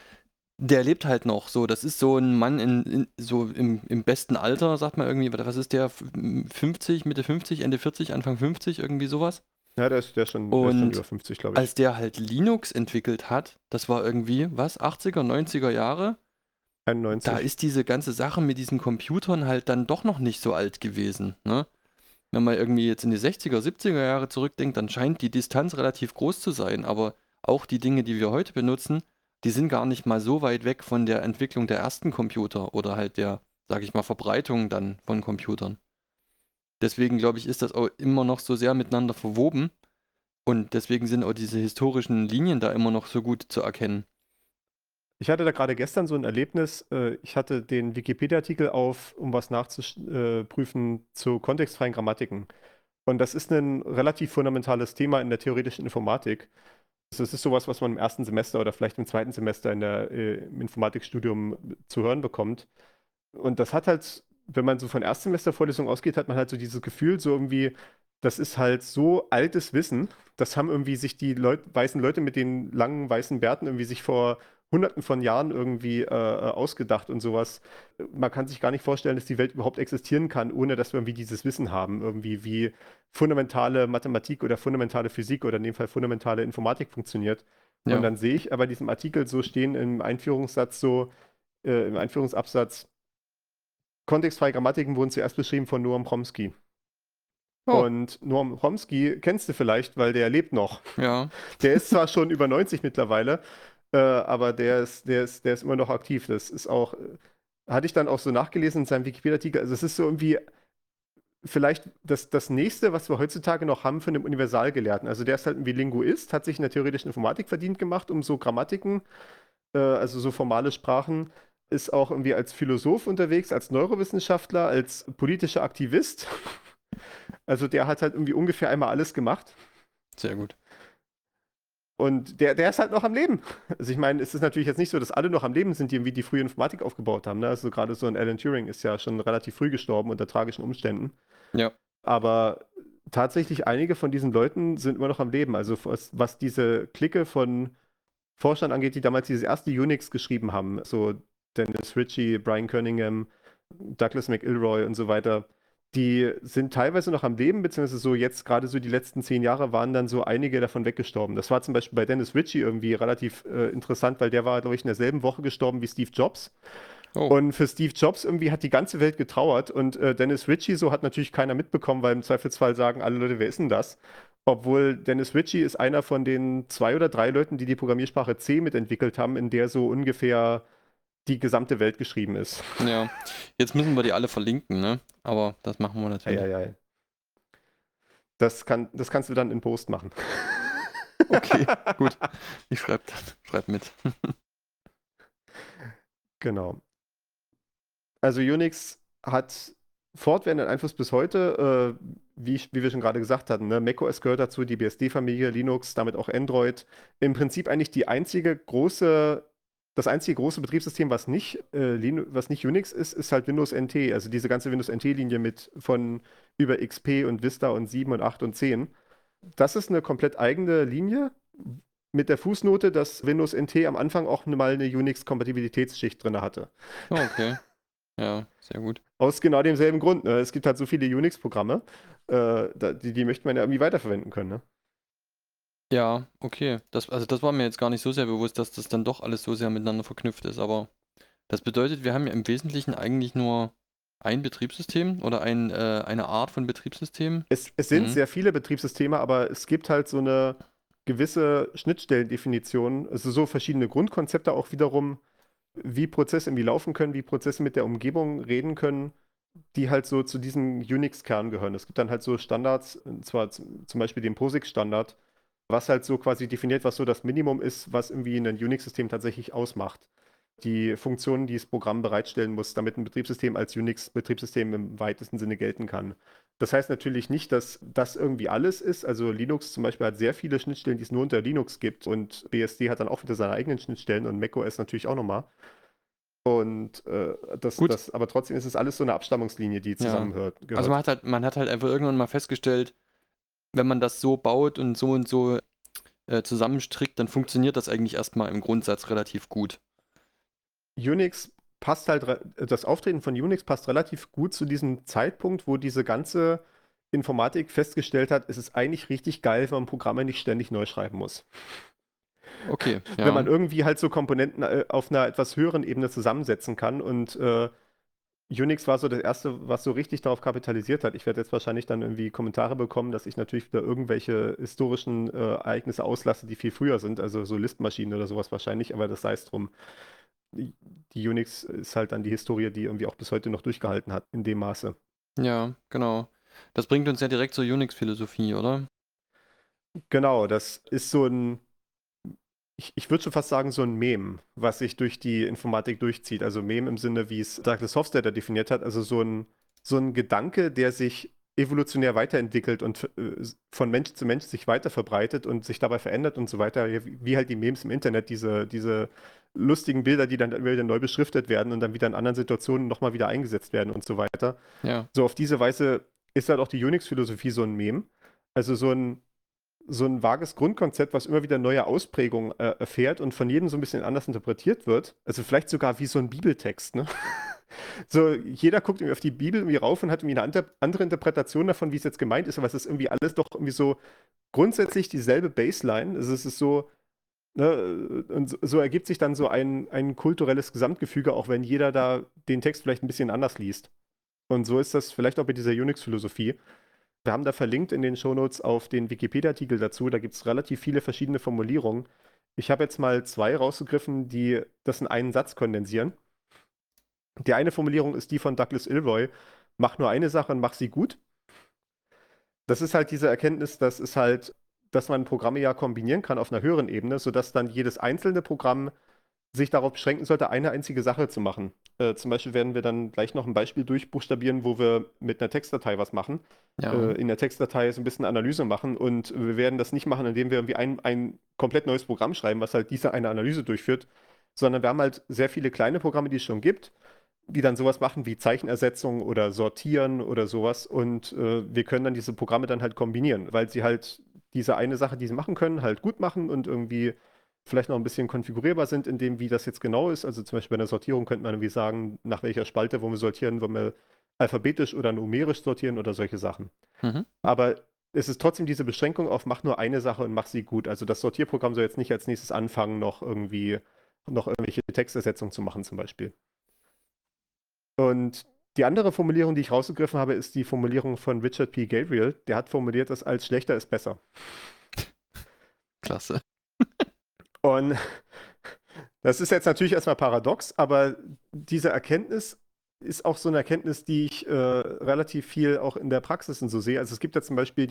der lebt halt noch so. Das ist so ein Mann so im besten Alter, sagt man irgendwie. Was ist der? 50, Mitte 50, Ende 40, Anfang 50, irgendwie sowas. Ja, der ist schon Und über 50, glaube ich. als der halt Linux entwickelt hat, das war irgendwie, was, 80er, 90er Jahre? 91. Da ist diese ganze Sache mit diesen Computern halt dann doch noch nicht so alt gewesen, ne? Wenn man irgendwie jetzt in die 60er, 70er Jahre zurückdenkt, dann scheint die Distanz relativ groß zu sein, aber auch die Dinge, die wir heute benutzen, die sind gar nicht mal so weit weg von der Entwicklung der ersten Computer oder halt der, sag ich mal, Verbreitung dann von Computern. Deswegen glaube ich, ist das auch immer noch so sehr miteinander verwoben und deswegen sind auch diese historischen Linien da immer noch so gut zu erkennen. Ich hatte da gerade gestern so ein Erlebnis. Ich hatte den Wikipedia-Artikel auf, um was nachzuprüfen zu kontextfreien Grammatiken. Und das ist ein relativ fundamentales Thema in der theoretischen Informatik. Das ist sowas, was man im ersten Semester oder vielleicht im zweiten Semester im Informatikstudium zu hören bekommt. Und das hat halt, wenn man so von Erstsemestervorlesungen ausgeht, hat man halt so dieses Gefühl, so irgendwie, das ist halt so altes Wissen. Das haben irgendwie sich die weißen Leute mit den langen weißen Bärten irgendwie sich vor Hunderten von Jahren irgendwie ausgedacht und sowas. Man kann sich gar nicht vorstellen, dass die Welt überhaupt existieren kann, ohne dass wir irgendwie dieses Wissen haben, irgendwie wie fundamentale Mathematik oder fundamentale Physik oder in dem Fall fundamentale Informatik funktioniert. Und Ja. dann sehe ich aber in diesem Artikel so stehen im Einführungssatz im Einführungsabsatz, kontextfreie Grammatiken wurden zuerst beschrieben von Noam Chomsky. Oh, Und Noam Chomsky kennst du vielleicht, weil der lebt noch. ja. Der ist zwar schon über 90 mittlerweile, aber der ist immer noch aktiv. Das ist auch, hatte ich dann auch so nachgelesen in seinem Wikipedia-Artikel. Also es ist so irgendwie vielleicht das Nächste, was wir heutzutage noch haben für einen Universalgelehrten. Also der ist halt irgendwie Linguist, hat sich in der theoretischen Informatik verdient gemacht, um so Grammatiken, also so formale Sprachen, ist auch irgendwie als Philosoph unterwegs, als Neurowissenschaftler, als politischer Aktivist. Also der hat halt irgendwie ungefähr einmal alles gemacht. Sehr gut. Und der ist halt noch am Leben. Also ich meine, es ist natürlich jetzt nicht so, dass alle noch am Leben sind, die irgendwie die frühe Informatik aufgebaut haben. Ne? Also gerade so ein Alan Turing ist ja schon relativ früh gestorben unter tragischen Umständen. Ja. Aber tatsächlich einige von diesen Leuten sind immer noch am Leben. Also was diese Clique von Forschern angeht, die damals dieses erste Unix geschrieben haben, so Dennis Ritchie, Brian Cunningham, Douglas McIlroy und so weiter, die sind teilweise noch am Leben, beziehungsweise so jetzt gerade so die letzten 10 Jahre waren dann so einige davon weggestorben. Das war zum Beispiel bei Dennis Ritchie irgendwie relativ interessant, weil der war, glaube ich, in derselben Woche gestorben wie Steve Jobs. Oh, Und für Steve Jobs irgendwie hat die ganze Welt getrauert und Dennis Ritchie so hat natürlich keiner mitbekommen, weil im Zweifelsfall sagen alle Leute, wer ist denn das? Obwohl Dennis Ritchie ist einer von den 2 oder 3 Leuten, die die Programmiersprache C mitentwickelt haben, in der so ungefähr die gesamte Welt geschrieben ist. ja. Jetzt müssen wir die alle verlinken, ne? Aber das machen wir natürlich. Eieiei. Das kannst du dann in Post machen. Okay, gut. Ich schreib mit. Genau. Also Unix hat fortwährenden Einfluss bis heute, wie wir schon gerade gesagt hatten. Ne? macOS gehört dazu, die BSD-Familie, Linux, damit auch Android. Im Prinzip eigentlich das einzige große Betriebssystem, was nicht Unix ist, ist halt Windows NT. Also diese ganze Windows NT-Linie mit von über XP und Vista und 7 und 8 und 10. Das ist eine komplett eigene Linie mit der Fußnote, dass Windows NT am Anfang auch mal eine Unix-Kompatibilitätsschicht drin hatte. Oh, okay. Ja, sehr gut. Aus genau demselben Grund. Ne? Es gibt halt so viele Unix-Programme, die möchte man ja irgendwie weiterverwenden können. Ne? Ja, okay. Also das war mir jetzt gar nicht so sehr bewusst, dass das dann doch alles so sehr miteinander verknüpft ist. Aber das bedeutet, wir haben ja im Wesentlichen eigentlich nur ein Betriebssystem oder eine Art von Betriebssystem. Es sind Mhm. sehr viele Betriebssysteme, aber es gibt halt so eine gewisse Schnittstellendefinition, also so verschiedene Grundkonzepte auch wiederum, wie Prozesse irgendwie laufen können, wie Prozesse mit der Umgebung reden können, die halt so zu diesem Unix-Kern gehören. Es gibt dann halt so Standards, und zwar zum Beispiel den POSIX-Standard, was halt so quasi definiert, was so das Minimum ist, was irgendwie ein Unix-System tatsächlich ausmacht. Die Funktionen, die das Programm bereitstellen muss, damit ein Betriebssystem als Unix-Betriebssystem im weitesten Sinne gelten kann. Das heißt natürlich nicht, dass das irgendwie alles ist. Also Linux zum Beispiel hat sehr viele Schnittstellen, die es nur unter Linux gibt und BSD hat dann auch wieder seine eigenen Schnittstellen und macOS natürlich auch nochmal. Und Gut. aber trotzdem ist es alles so eine Abstammungslinie, die Ja. zusammenhört. Also man hat halt einfach irgendwann mal festgestellt, wenn man das so baut und so zusammenstrickt, dann funktioniert das eigentlich erstmal im Grundsatz relativ gut. Unix passt halt, das Auftreten von Unix passt relativ gut zu diesem Zeitpunkt, wo diese ganze Informatik festgestellt hat, es ist eigentlich richtig geil, wenn man Programme nicht ständig neu schreiben muss. Okay, Wenn man ja. irgendwie halt so Komponenten auf einer etwas höheren Ebene zusammensetzen kann und Unix war so das erste, was so richtig darauf kapitalisiert hat. Ich werde jetzt wahrscheinlich dann irgendwie Kommentare bekommen, dass ich natürlich wieder irgendwelche historischen Ereignisse auslasse, die viel früher sind, also so Listmaschinen oder sowas wahrscheinlich, aber das sei es drum. Die Unix ist halt dann die Historie, die irgendwie auch bis heute noch durchgehalten hat, in dem Maße. Ja, genau. Das bringt uns ja direkt zur Unix-Philosophie, oder? Genau, das ist so ich würde schon fast sagen, so ein Mem, was sich durch die Informatik durchzieht. Also Mem im Sinne, wie es Douglas Hofstadter definiert hat, also so ein Gedanke, der sich evolutionär weiterentwickelt und von Mensch zu Mensch sich weiter verbreitet und sich dabei verändert und so weiter, wie halt die Memes im Internet, diese lustigen Bilder, die dann wieder neu beschriftet werden und dann wieder in anderen Situationen nochmal wieder eingesetzt werden und so weiter. Ja. So auf diese Weise ist halt auch die Unix-Philosophie so ein Mem. Also so ein vages Grundkonzept, was immer wieder neue Ausprägungen erfährt und von jedem so ein bisschen anders interpretiert wird. Also vielleicht sogar wie so ein Bibeltext, ne? So, jeder guckt irgendwie auf die Bibel irgendwie rauf und hat irgendwie eine andere Interpretation davon, wie es jetzt gemeint ist, aber es ist irgendwie alles doch irgendwie so grundsätzlich dieselbe Baseline. Also es ist so, ne, und so ergibt sich dann so ein kulturelles Gesamtgefüge, auch wenn jeder da den Text vielleicht ein bisschen anders liest. Und so ist das vielleicht auch bei dieser Unix-Philosophie. Wir haben da verlinkt in den Shownotes auf den Wikipedia-Artikel dazu. Da gibt es relativ viele verschiedene Formulierungen. Ich habe jetzt mal 2 rausgegriffen, die das in einen Satz kondensieren. Die eine Formulierung ist die von Douglas Ilroy: Mach nur eine Sache und mach sie gut. Das ist halt diese Erkenntnis, dass man Programme ja kombinieren kann auf einer höheren Ebene, sodass dann jedes einzelne Programm sich darauf beschränken sollte, eine einzige Sache zu machen. Zum Beispiel werden wir dann gleich noch ein Beispiel durchbuchstabieren, wo wir mit einer Textdatei was machen. Ja. In der Textdatei so ein bisschen Analyse machen, und wir werden das nicht machen, indem wir irgendwie ein komplett neues Programm schreiben, was halt diese eine Analyse durchführt, sondern wir haben halt sehr viele kleine Programme, die es schon gibt, die dann sowas machen wie Zeichenersetzung oder Sortieren oder sowas, und wir können dann diese Programme dann halt kombinieren, weil sie halt diese eine Sache, die sie machen können, halt gut machen und irgendwie vielleicht noch ein bisschen konfigurierbar sind in dem, wie das jetzt genau ist. Also zum Beispiel bei einer Sortierung könnte man irgendwie sagen, nach welcher Spalte wollen wir sortieren, wollen wir alphabetisch oder numerisch sortieren oder solche Sachen. Mhm. Aber es ist trotzdem diese Beschränkung auf mach nur eine Sache und mach sie gut. Also das Sortierprogramm soll jetzt nicht als nächstes anfangen, noch irgendwelche Textersetzungen zu machen zum Beispiel. Und die andere Formulierung, die ich rausgegriffen habe, ist die Formulierung von Richard P. Gabriel. Der hat formuliert, das als schlechter ist besser. Klasse. Und das ist jetzt natürlich erstmal paradox, aber diese Erkenntnis ist auch so eine Erkenntnis, die ich relativ viel auch in der Praxis und so sehe. Also es gibt ja zum Beispiel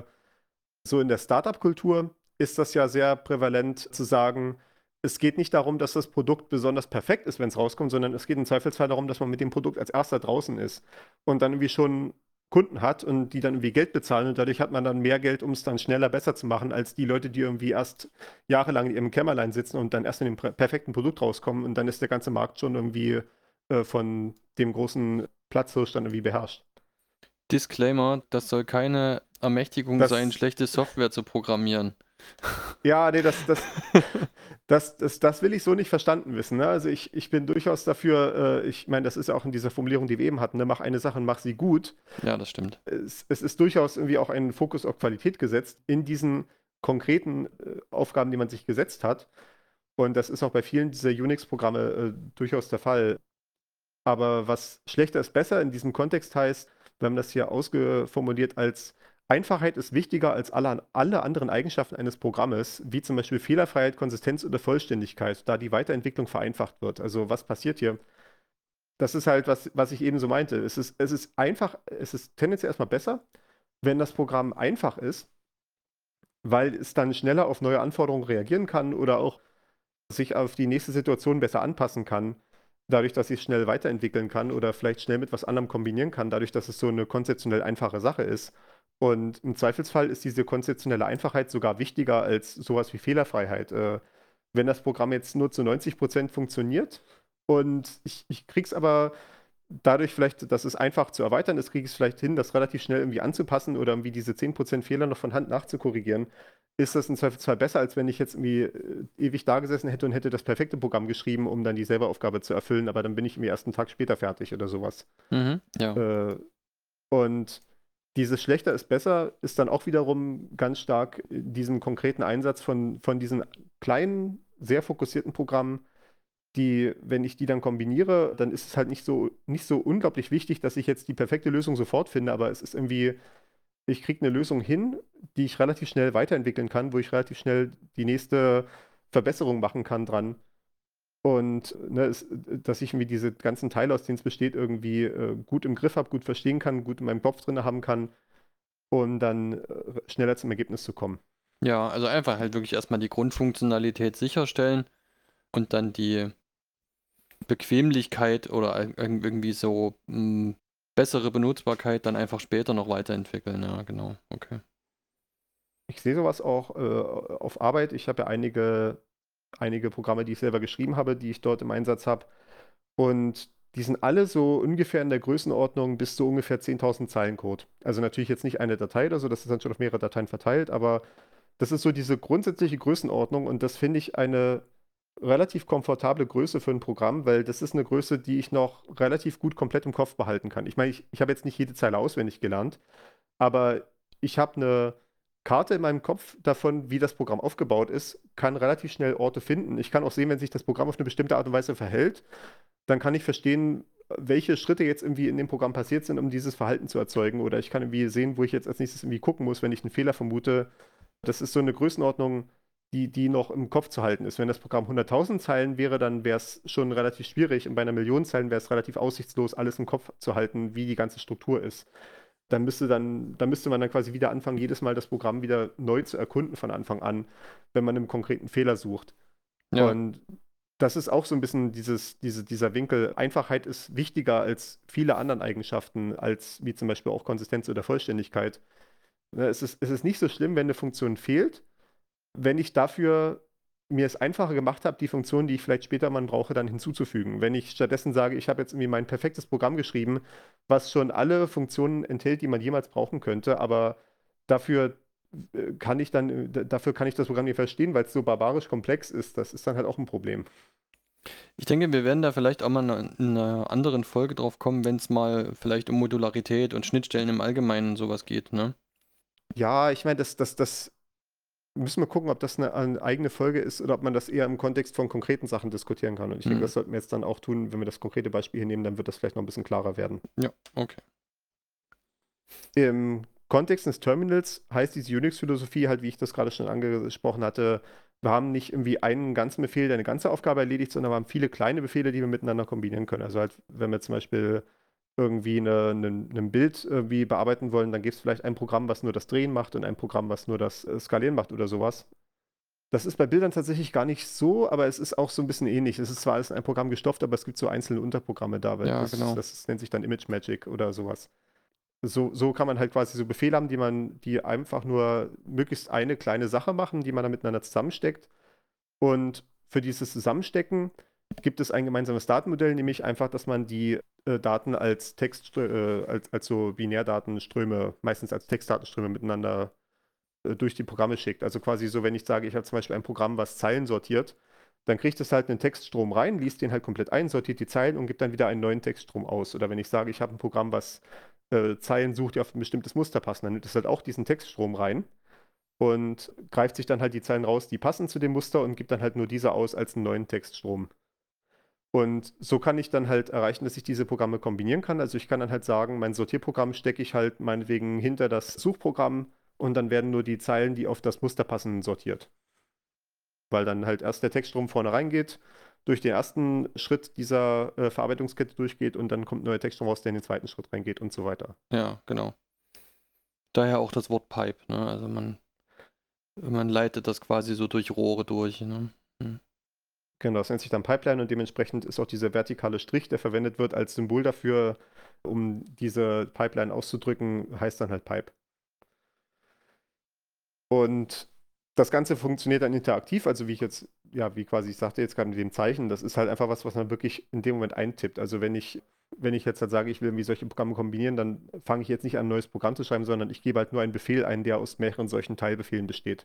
so in der Startup-Kultur ist das ja sehr prävalent zu sagen, es geht nicht darum, dass das Produkt besonders perfekt ist, wenn es rauskommt, sondern es geht im Zweifelsfall darum, dass man mit dem Produkt als erster draußen ist und dann irgendwie schon Kunden hat und die dann irgendwie Geld bezahlen, und dadurch hat man dann mehr Geld, um es dann schneller besser zu machen, als die Leute, die irgendwie erst jahrelang in ihrem Kämmerlein sitzen und dann erst in dem perfekten Produkt rauskommen, und dann ist der ganze Markt schon irgendwie von dem großen Platzhirsch dann irgendwie beherrscht. Disclaimer, das soll keine Ermächtigung Das- sein, schlechte Software zu programmieren. Ja, nee, das will ich so nicht verstanden wissen. Ne? Also ich bin durchaus dafür, ich meine, das ist ja auch in dieser Formulierung, die wir eben hatten, ne? Mach eine Sache und mach sie gut. Ja, das stimmt. Es ist durchaus irgendwie auch ein Fokus auf Qualität gesetzt in diesen konkreten Aufgaben, die man sich gesetzt hat. Und das ist auch bei vielen dieser Unix-Programme durchaus der Fall. Aber was schlechter ist besser in diesem Kontext heißt, wir haben das hier ausgeformuliert als: Einfachheit ist wichtiger als alle anderen Eigenschaften eines Programmes, wie zum Beispiel Fehlerfreiheit, Konsistenz oder Vollständigkeit, da die Weiterentwicklung vereinfacht wird. Also was passiert hier? Das ist halt, was ich eben so meinte. Es ist einfach, es ist tendenziell erstmal besser, wenn das Programm einfach ist, weil es dann schneller auf neue Anforderungen reagieren kann oder auch sich auf die nächste Situation besser anpassen kann, dadurch, dass ich es schnell weiterentwickeln kann oder vielleicht schnell mit was anderem kombinieren kann, dadurch, dass es so eine konzeptionell einfache Sache ist. Und im Zweifelsfall ist diese konzeptionelle Einfachheit sogar wichtiger als sowas wie Fehlerfreiheit. Wenn das Programm jetzt nur zu 90% funktioniert und ich kriege es aber dadurch vielleicht, dass es einfach zu erweitern ist, kriege ich es vielleicht hin, das relativ schnell irgendwie anzupassen oder irgendwie diese 10% Fehler noch von Hand nachzukorrigieren, ist das im Zweifelsfall besser, als wenn ich jetzt irgendwie ewig da gesessen hätte und hätte das perfekte Programm geschrieben, um dann dieselbe Aufgabe zu erfüllen, aber dann bin ich irgendwie erst einen Tag später fertig oder sowas. Mhm, ja. Und dieses schlechter ist besser ist dann auch wiederum ganz stark in diesem konkreten Einsatz von diesen kleinen, sehr fokussierten Programmen, die, wenn ich die dann kombiniere, dann ist es halt nicht so unglaublich wichtig, dass ich jetzt die perfekte Lösung sofort finde, aber es ist irgendwie, ich kriege eine Lösung hin, die ich relativ schnell weiterentwickeln kann, wo ich relativ schnell die nächste Verbesserung machen kann dran. Und ne, dass ich irgendwie diese ganzen Teile, aus denen es besteht, irgendwie gut im Griff habe, gut verstehen kann, gut in meinem Kopf drin haben kann, um dann schneller zum Ergebnis zu kommen. Ja, also einfach halt wirklich erstmal die Grundfunktionalität sicherstellen und dann die Bequemlichkeit oder irgendwie so bessere Benutzbarkeit dann einfach später noch weiterentwickeln. Ja, genau. Okay. Ich sehe sowas auch auf Arbeit. Ich habe ja einige Programme, die ich selber geschrieben habe, die ich dort im Einsatz habe. Und die sind alle so ungefähr in der Größenordnung bis zu ungefähr 10.000 Zeilen Code. Also natürlich jetzt nicht eine Datei oder so, das ist dann schon auf mehrere Dateien verteilt, aber Das ist so diese grundsätzliche Größenordnung und das finde ich eine relativ komfortable Größe für ein Programm, weil das ist eine Größe, die ich noch relativ gut komplett im Kopf behalten kann. Ich meine, ich habe jetzt nicht jede Zeile auswendig gelernt, aber ich habe eine Karte in meinem Kopf davon, wie das Programm aufgebaut ist, kann relativ schnell Orte finden. Ich kann auch sehen, wenn sich das Programm auf eine bestimmte Art und Weise verhält, dann kann ich verstehen, welche Schritte jetzt irgendwie in dem Programm passiert sind, um dieses Verhalten zu erzeugen. Oder ich kann irgendwie sehen, wo ich jetzt als nächstes irgendwie gucken muss, wenn ich einen Fehler vermute. Das ist so eine Größenordnung, die noch im Kopf zu halten ist. Wenn das Programm 100.000 Zeilen wäre, dann wäre es schon relativ schwierig. Und bei einer Million Zeilen wäre es relativ aussichtslos, alles im Kopf zu halten, wie die ganze Struktur ist. Dann müsste man dann quasi wieder anfangen, jedes Mal das Programm wieder neu zu erkunden von Anfang an, wenn man einen konkreten Fehler sucht. Ja, Und das ist auch so ein bisschen dieser Winkel. Einfachheit ist wichtiger als viele anderen Eigenschaften, als wie zum Beispiel auch Konsistenz oder Vollständigkeit. Es ist nicht so schlimm, wenn eine Funktion fehlt, wenn ich dafür mir es einfacher gemacht habe, die Funktion, die ich vielleicht später mal brauche, dann hinzuzufügen. Wenn ich stattdessen sage, ich habe jetzt irgendwie mein perfektes Programm geschrieben, was schon alle Funktionen enthält, die man jemals brauchen könnte, aber dafür dafür kann ich das Programm nicht verstehen, weil es so barbarisch komplex ist. Das ist dann halt auch ein Problem. ich denke, wir werden da vielleicht auch mal in einer anderen Folge drauf kommen, wenn es mal vielleicht um Modularität und Schnittstellen im Allgemeinen und sowas geht, ne? Ja, ich meine, das müssen wir gucken, ob das eine eigene Folge ist oder ob man das eher im Kontext von konkreten Sachen diskutieren kann. Und ich denke, Mhm. das sollten wir jetzt dann auch tun, wenn wir das konkrete Beispiel hier nehmen, dann wird das vielleicht noch ein bisschen klarer werden. Ja, okay. Im Kontext des Terminals heißt diese Unix-Philosophie halt, wie ich das gerade schon angesprochen hatte, wir haben nicht irgendwie einen ganzen Befehl, der eine ganze Aufgabe erledigt, sondern wir haben viele kleine Befehle, die wir miteinander kombinieren können. Also halt, wenn wir zum Beispiel irgendwie ein Bild irgendwie bearbeiten wollen, dann gibt es vielleicht ein Programm, was nur das Drehen macht und ein Programm, was nur das Skalieren macht oder sowas. Das ist bei Bildern tatsächlich gar nicht so, aber es ist auch so ein bisschen ähnlich. Es ist zwar alles in ein Programm gestopft, aber es gibt so einzelne Unterprogramme da, weil Ja, genau. das nennt sich dann Image Magic oder sowas. So kann man halt quasi so Befehle haben, die einfach nur möglichst eine kleine Sache machen, die man dann miteinander zusammensteckt. Und für dieses Zusammenstecken gibt es ein gemeinsames Datenmodell, nämlich einfach, dass man die Daten als als so Binärdatenströme, meistens als Textdatenströme miteinander durch die Programme schickt. Also quasi so, wenn ich sage, ich habe zum Beispiel ein Programm, was Zeilen sortiert, dann kriegt es halt einen Textstrom rein, liest den halt komplett ein, sortiert die Zeilen und gibt dann wieder einen neuen Textstrom aus. Oder wenn ich sage, ich habe ein Programm, was Zeilen sucht, die auf ein bestimmtes Muster passen, dann nimmt es halt auch diesen Textstrom rein und greift sich dann halt die Zeilen raus, die passen zu dem Muster und gibt dann halt nur diese aus als einen neuen Textstrom. Und so kann ich dann halt erreichen, dass ich diese Programme kombinieren kann. Also ich kann dann halt sagen, mein Sortierprogramm stecke ich halt meinetwegen hinter das Suchprogramm und dann werden nur die Zeilen, die auf das Muster passen, sortiert. Weil dann halt erst der Textstrom vorne reingeht, durch den ersten Schritt dieser Verarbeitungskette durchgeht und dann kommt ein neuer Textstrom raus, der in den zweiten Schritt reingeht und so weiter. Ja, genau. Daher auch das Wort Pipe, ne? Also man leitet das quasi so durch Rohre durch, ne? Hm. Genau, das nennt sich dann Pipeline und dementsprechend ist auch dieser vertikale Strich, der verwendet wird als Symbol dafür, um diese Pipeline auszudrücken, heißt dann halt Pipe. Und das Ganze funktioniert dann interaktiv, also wie ich jetzt, ja, wie quasi ich sagte jetzt gerade mit dem Zeichen, das ist halt einfach was man wirklich in dem Moment eintippt. Also wenn ich jetzt halt sage, ich will irgendwie solche Programme kombinieren, dann fange ich jetzt nicht an, ein neues Programm zu schreiben, sondern ich gebe halt nur einen Befehl ein, der aus mehreren solchen Teilbefehlen besteht.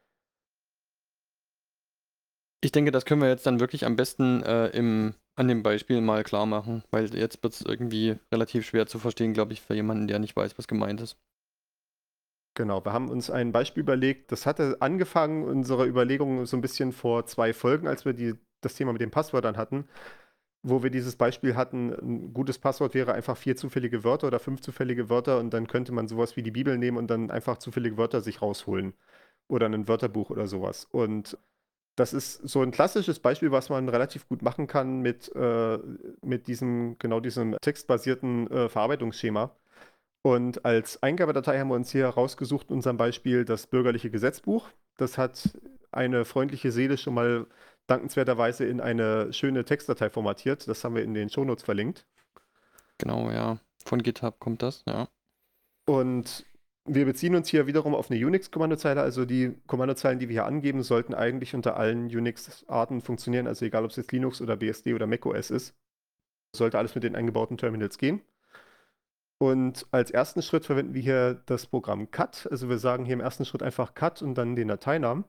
Ich denke, das können wir jetzt dann wirklich am besten an dem Beispiel mal klar machen, weil jetzt wird es irgendwie relativ schwer zu verstehen, glaube ich, für jemanden, der nicht weiß, was gemeint ist. Genau, wir haben uns ein Beispiel überlegt. Das hatte angefangen, unsere Überlegungen so ein bisschen vor 2 Folgen, als wir das Thema mit den Passwörtern hatten, wo wir dieses Beispiel hatten, ein gutes Passwort wäre einfach 4 zufällige Wörter oder 5 zufällige Wörter und dann könnte man sowas wie die Bibel nehmen und dann einfach zufällige Wörter sich rausholen oder ein Wörterbuch oder sowas. Und das ist so ein klassisches Beispiel, was man relativ gut machen kann mit genau diesem textbasierten Verarbeitungsschema. Und als Eingabedatei haben wir uns hier rausgesucht, in unserem Beispiel das bürgerliche Gesetzbuch. Das hat eine freundliche Seele schon mal dankenswerterweise in eine schöne Textdatei formatiert. Das haben wir in den Shownotes verlinkt. Genau, ja. Von GitHub kommt das, ja. Und wir beziehen uns hier wiederum auf eine Unix-Kommandozeile. Also die Kommandozeilen, die wir hier angeben, sollten eigentlich unter allen Unix-Arten funktionieren. Also egal, ob es jetzt Linux oder BSD oder macOS ist. Sollte alles mit den eingebauten Terminals gehen. Und als ersten Schritt verwenden wir hier das Programm cut. Also wir sagen hier im ersten Schritt einfach cut und dann den Dateinamen.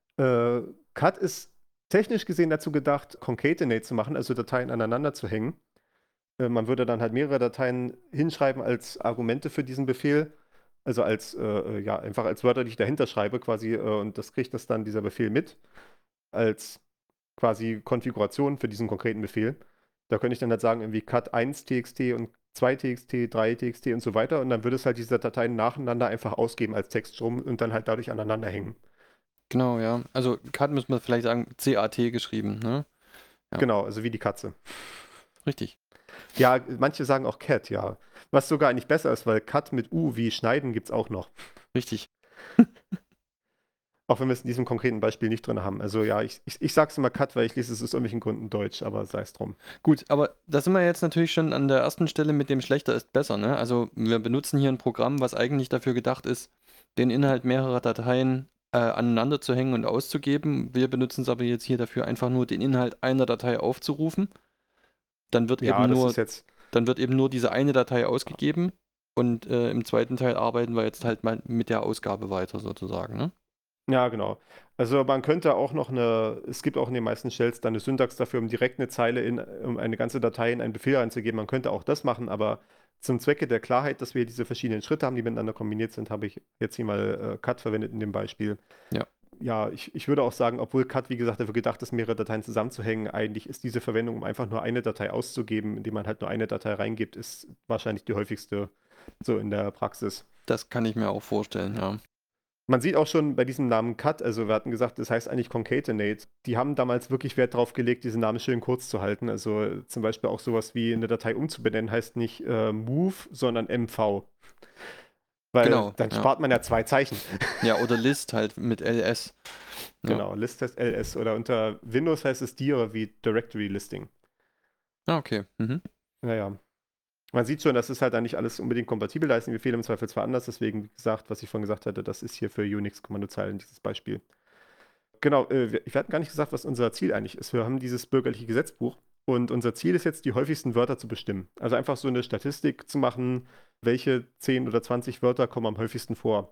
Cut ist technisch gesehen dazu gedacht, concatenate zu machen, also Dateien aneinander zu hängen. Man würde dann halt mehrere Dateien hinschreiben als Argumente für diesen Befehl. Also einfach als Wörter, die ich dahinter schreibe quasi. Und das kriegt das dann dieser Befehl mit. Als quasi Konfiguration für diesen konkreten Befehl. Da könnte ich dann halt sagen, irgendwie cut 1 txt und 2 txt, 3 txt und so weiter. Und dann würde es halt diese Dateien nacheinander einfach ausgeben als Textstrom und dann halt dadurch aneinander hängen. Genau, ja. Also cat müssen wir vielleicht sagen, CAT geschrieben, ne? Ja. Genau, also wie die Katze. Richtig. Ja, manche sagen auch cat, ja. Was sogar eigentlich besser ist, weil cut mit U wie schneiden gibt es auch noch. Richtig. Auch wenn wir es in diesem konkreten Beispiel nicht drin haben. Also ja, ich sage es immer cut, weil ich lese es aus irgendwelchen Gründen Deutsch, aber sei es drum. Gut, aber da sind wir jetzt natürlich schon an der ersten Stelle mit dem schlechter ist besser, ne? Also wir benutzen hier ein Programm, was eigentlich dafür gedacht ist, den Inhalt mehrerer Dateien aneinander zu hängen und auszugeben. Wir benutzen es aber jetzt hier dafür, einfach nur den Inhalt einer Datei aufzurufen. Dann wird Ja, eben das nur, ist jetzt. dann wird eben nur diese eine Datei ausgegeben und im zweiten Teil arbeiten wir jetzt halt mal mit der Ausgabe weiter sozusagen, ne? Ja, genau. Also man könnte auch noch es gibt auch in den meisten Shells dann eine Syntax dafür, um direkt eine Zeile um eine ganze Datei in einen Befehl einzugeben. Man könnte auch das machen, aber zum Zwecke der Klarheit, dass wir diese verschiedenen Schritte haben, die miteinander kombiniert sind, habe ich jetzt hier mal cut verwendet in dem Beispiel. Ja. Ja, ich würde auch sagen, obwohl cut, wie gesagt, dafür gedacht ist, mehrere Dateien zusammenzuhängen, eigentlich ist diese Verwendung, um einfach nur eine Datei auszugeben, indem man halt nur eine Datei reingibt, ist wahrscheinlich die häufigste so in der Praxis. Das kann ich mir auch vorstellen, ja. Man sieht auch schon bei diesem Namen Cut, also wir hatten gesagt, das heißt eigentlich Concatenate. Die haben damals wirklich Wert darauf gelegt, diesen Namen schön kurz zu halten. Also zum Beispiel auch sowas wie eine Datei umzubenennen, heißt nicht move, sondern mv. Weil Genau, dann ja. spart man ja 2 Zeichen. Ja, oder List halt mit ls. Ja. Genau, List heißt ls. Oder unter Windows heißt es dir wie Directory Listing. Ah, okay. Mhm. Naja. Man sieht schon, das ist halt dann nicht alles unbedingt kompatibel. Da ist ein Befehl im Zweifel zwar anders, deswegen, wie gesagt, was ich vorhin gesagt hatte, das ist hier für Unix-Kommandozeilen dieses Beispiel. Genau, wir hatten gar nicht gesagt, was unser Ziel eigentlich ist. Wir haben dieses bürgerliche Gesetzbuch und unser Ziel ist jetzt, die häufigsten Wörter zu bestimmen. Also einfach so eine Statistik zu machen, welche 10 oder 20 Wörter kommen am häufigsten vor.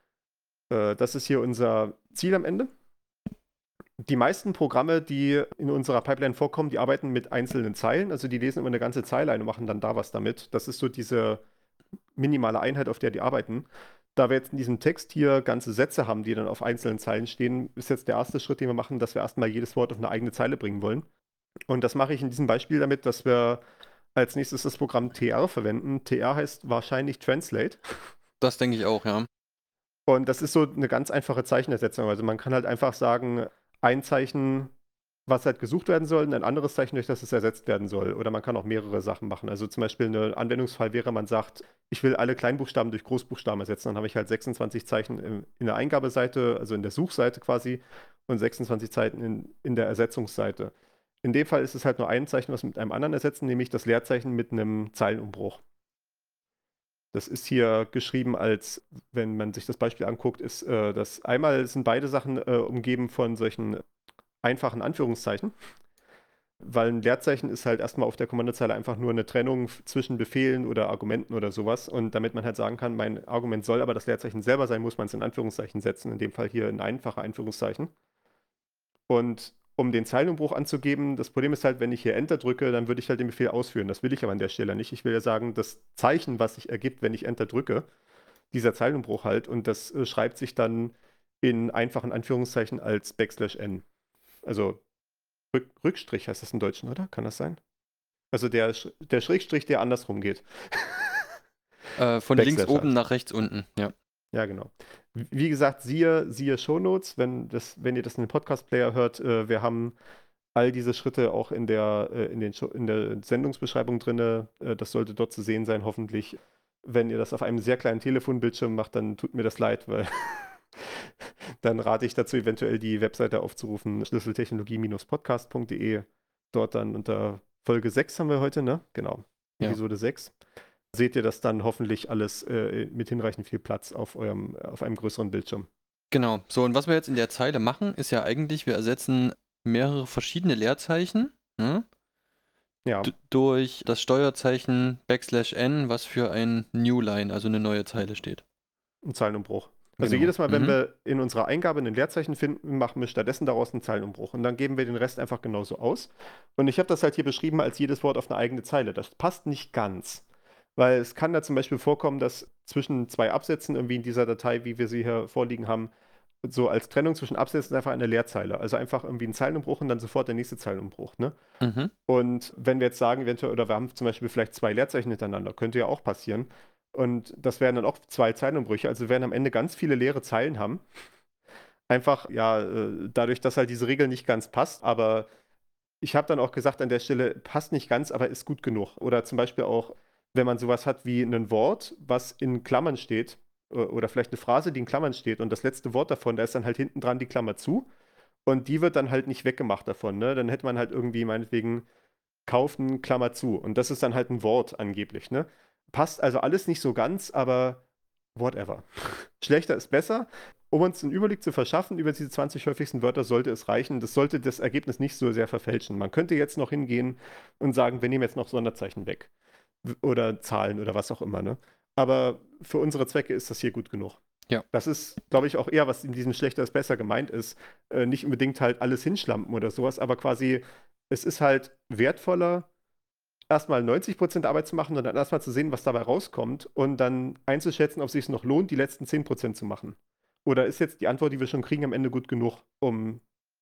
Das ist hier unser Ziel am Ende. Die meisten Programme, die in unserer Pipeline vorkommen, die arbeiten mit einzelnen Zeilen. Also die lesen immer eine ganze Zeile ein und machen dann da was damit. Das ist so diese minimale Einheit, auf der die arbeiten. Da wir jetzt in diesem Text hier ganze Sätze haben, die dann auf einzelnen Zeilen stehen, ist jetzt der erste Schritt, den wir machen, dass wir erstmal jedes Wort auf eine eigene Zeile bringen wollen. Und das mache ich in diesem Beispiel damit, dass wir als nächstes das Programm TR verwenden. TR heißt wahrscheinlich Translate. Das denke ich auch, ja. Und das ist so eine ganz einfache Zeichenersetzung. Also man kann halt einfach sagen, ein Zeichen, was halt gesucht werden soll, und ein anderes Zeichen, durch das es ersetzt werden soll. Oder man kann auch mehrere Sachen machen. Also zum Beispiel ein Anwendungsfall wäre, man sagt, ich will alle Kleinbuchstaben durch Großbuchstaben ersetzen. Dann habe ich halt 26 Zeichen in der Eingabeseite, also in der Suchseite quasi, und 26 Zeichen in der Ersetzungsseite. In dem Fall ist es halt nur ein Zeichen, was wir mit einem anderen ersetzen, nämlich das Leerzeichen mit einem Zeilenumbruch. Das ist hier geschrieben als, wenn man sich das Beispiel anguckt, ist das einmal sind beide Sachen umgeben von solchen einfachen Anführungszeichen, weil ein Leerzeichen ist halt erstmal auf der Kommandozeile einfach nur eine Trennung zwischen Befehlen oder Argumenten oder sowas. Und damit man halt sagen kann, mein Argument soll aber das Leerzeichen selber sein, muss man es in Anführungszeichen setzen, in dem Fall hier in einfache Anführungszeichen. Und um den Zeilenumbruch anzugeben, das Problem ist halt, wenn ich hier Enter drücke, dann würde ich halt den Befehl ausführen. Das will ich aber an der Stelle nicht. Ich will ja sagen, das Zeichen, was sich ergibt, wenn ich Enter drücke, dieser Zeilenumbruch halt, und das schreibt sich dann in einfachen Anführungszeichen als /n. Also Rückstrich heißt das im Deutschen, oder? Kann das sein? Also der Schrägstrich, der andersrum geht. Von links oben halt. nach rechts unten, ja. Ja, genau. Wie gesagt, siehe Shownotes, wenn ihr das in den Podcast-Player hört. Wir haben all diese Schritte auch in der Sendungsbeschreibung drin. Das sollte dort zu sehen sein, hoffentlich. Wenn ihr das auf einem sehr kleinen Telefonbildschirm macht, dann tut mir das leid, weil dann rate ich dazu, eventuell die Webseite aufzurufen, schlüsseltechnologie-podcast.de. Dort dann unter Folge 6 haben wir heute, ne? Genau, Ja. Episode 6. Seht ihr das dann hoffentlich alles mit hinreichend viel Platz auf einem größeren Bildschirm. Genau. So, und was wir jetzt in der Zeile machen, ist ja eigentlich, wir ersetzen mehrere verschiedene Leerzeichen, ne, Ja, durch das Steuerzeichen \n, was für ein New Line, also eine neue Zeile steht. ein Zeilenumbruch. Also Genau. jedes Mal, wenn Mhm. wir in unserer Eingabe ein Leerzeichen finden, machen wir stattdessen daraus einen Zeilenumbruch. Und dann geben wir den Rest einfach genauso aus. Und ich habe das halt hier beschrieben als jedes Wort auf eine eigene Zeile. Das passt nicht ganz. Weil es kann da zum Beispiel vorkommen, dass zwischen zwei Absätzen irgendwie in dieser Datei, wie wir sie hier vorliegen haben, so als Trennung zwischen Absätzen einfach eine Leerzeile. Also einfach irgendwie ein Zeilenumbruch und dann sofort der nächste Zeilenumbruch. Ne? Mhm. Und wenn wir jetzt sagen, eventuell, oder wir haben zum Beispiel vielleicht zwei Leerzeichen hintereinander, könnte ja auch passieren. Und das wären dann auch zwei Zeilenumbrüche. Also wir werden am Ende ganz viele leere Zeilen haben. Einfach, ja, dadurch, dass halt diese Regel nicht ganz passt. Aber ich habe dann auch gesagt, an der Stelle passt nicht ganz, aber ist gut genug. Oder zum Beispiel auch, wenn man sowas hat wie ein Wort, was in Klammern steht, oder vielleicht eine Phrase, die in Klammern steht und das letzte Wort davon, da ist dann halt hinten dran die Klammer zu. Und die wird dann halt nicht weggemacht davon. Ne? Dann hätte man halt irgendwie meinetwegen kaufen, Klammer zu. Und das ist dann halt ein Wort angeblich, ne? Passt also alles nicht so ganz, aber whatever. Schlechter ist besser. Um uns einen Überblick zu verschaffen über diese 20 häufigsten Wörter, sollte es reichen. Das sollte das Ergebnis nicht so sehr verfälschen. Man könnte jetzt noch hingehen und sagen, wir nehmen jetzt noch Sonderzeichen weg. Oder Zahlen oder was auch immer, ne? Aber für unsere Zwecke ist das hier gut genug. Ja. Das ist, glaube ich, auch eher, was in diesem schlechter ist besser gemeint ist. Nicht unbedingt halt alles hinschlampen oder sowas, aber quasi es ist halt wertvoller, erstmal 90% Arbeit zu machen und dann erstmal zu sehen, was dabei rauskommt und dann einzuschätzen, ob es sich noch lohnt, die letzten 10% zu machen. Oder ist jetzt die Antwort, die wir schon kriegen, am Ende gut genug, um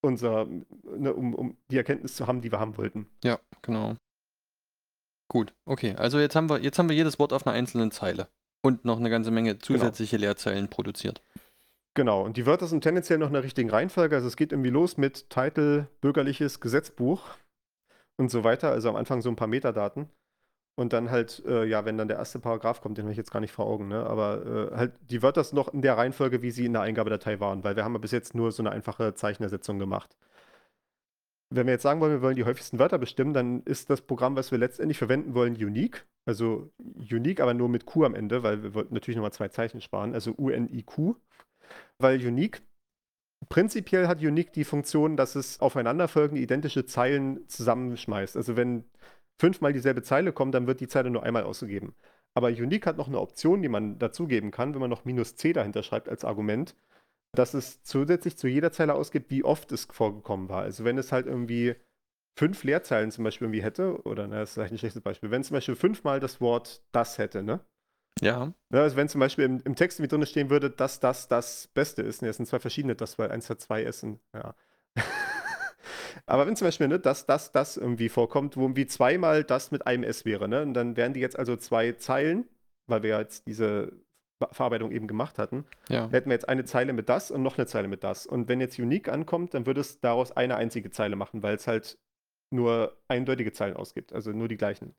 um die Erkenntnis zu haben, die wir haben wollten. Ja, genau. Gut, okay. Also jetzt haben wir jedes Wort auf einer einzelnen Zeile und noch eine ganze Menge zusätzliche Leerzeilen produziert. Genau, und die Wörter sind tendenziell noch in der richtigen Reihenfolge. Also es geht irgendwie los mit Titel, bürgerliches Gesetzbuch und so weiter. Also am Anfang so ein paar Metadaten. Und dann halt, ja, wenn dann der erste Paragraph kommt, den habe ich jetzt gar nicht vor Augen, ne? Aber halt die Wörter sind noch in der Reihenfolge, wie sie in der Eingabedatei waren, weil wir haben ja bis jetzt nur so eine einfache Zeichenersetzung gemacht. Wenn wir jetzt sagen wollen, wir wollen die häufigsten Wörter bestimmen, dann ist das Programm, was wir letztendlich verwenden wollen, Unique. Also Unique, aber nur mit Q am Ende, weil wir wollten natürlich nochmal zwei Zeichen sparen. Also UNIQ. Weil Unique, prinzipiell hat Unique die Funktion, dass es aufeinanderfolgende identische Zeilen zusammenschmeißt. Also wenn 5-mal dieselbe Zeile kommt, dann wird die Zeile nur einmal ausgegeben. Aber Unique hat noch eine Option, die man dazugeben kann, wenn man noch -c dahinter schreibt als Argument, dass es zusätzlich zu jeder Zeile ausgibt, wie oft es vorgekommen war. Also wenn es halt irgendwie 5 Leerzeilen zum Beispiel irgendwie hätte, oder das ist vielleicht ein schlechtes Beispiel, wenn es zum Beispiel 5-mal das Wort das hätte, ne? Ja. Ja, also wenn zum Beispiel im Text irgendwie drin stehen würde, dass das Beste ist, ne, es sind zwei verschiedene, das, weil eins hat zwei Essen, ja. Aber wenn zum Beispiel, ne, das irgendwie vorkommt, wo irgendwie zweimal das mit einem S wäre, ne, und dann wären die jetzt also zwei Zeilen, weil wir ja jetzt diese Verarbeitung eben gemacht hatten, Ja. hätten wir jetzt eine Zeile mit das und noch eine Zeile mit das. Und wenn jetzt Unique ankommt, dann würde es daraus eine einzige Zeile machen, weil es halt nur eindeutige Zeilen ausgibt, also nur die gleichen.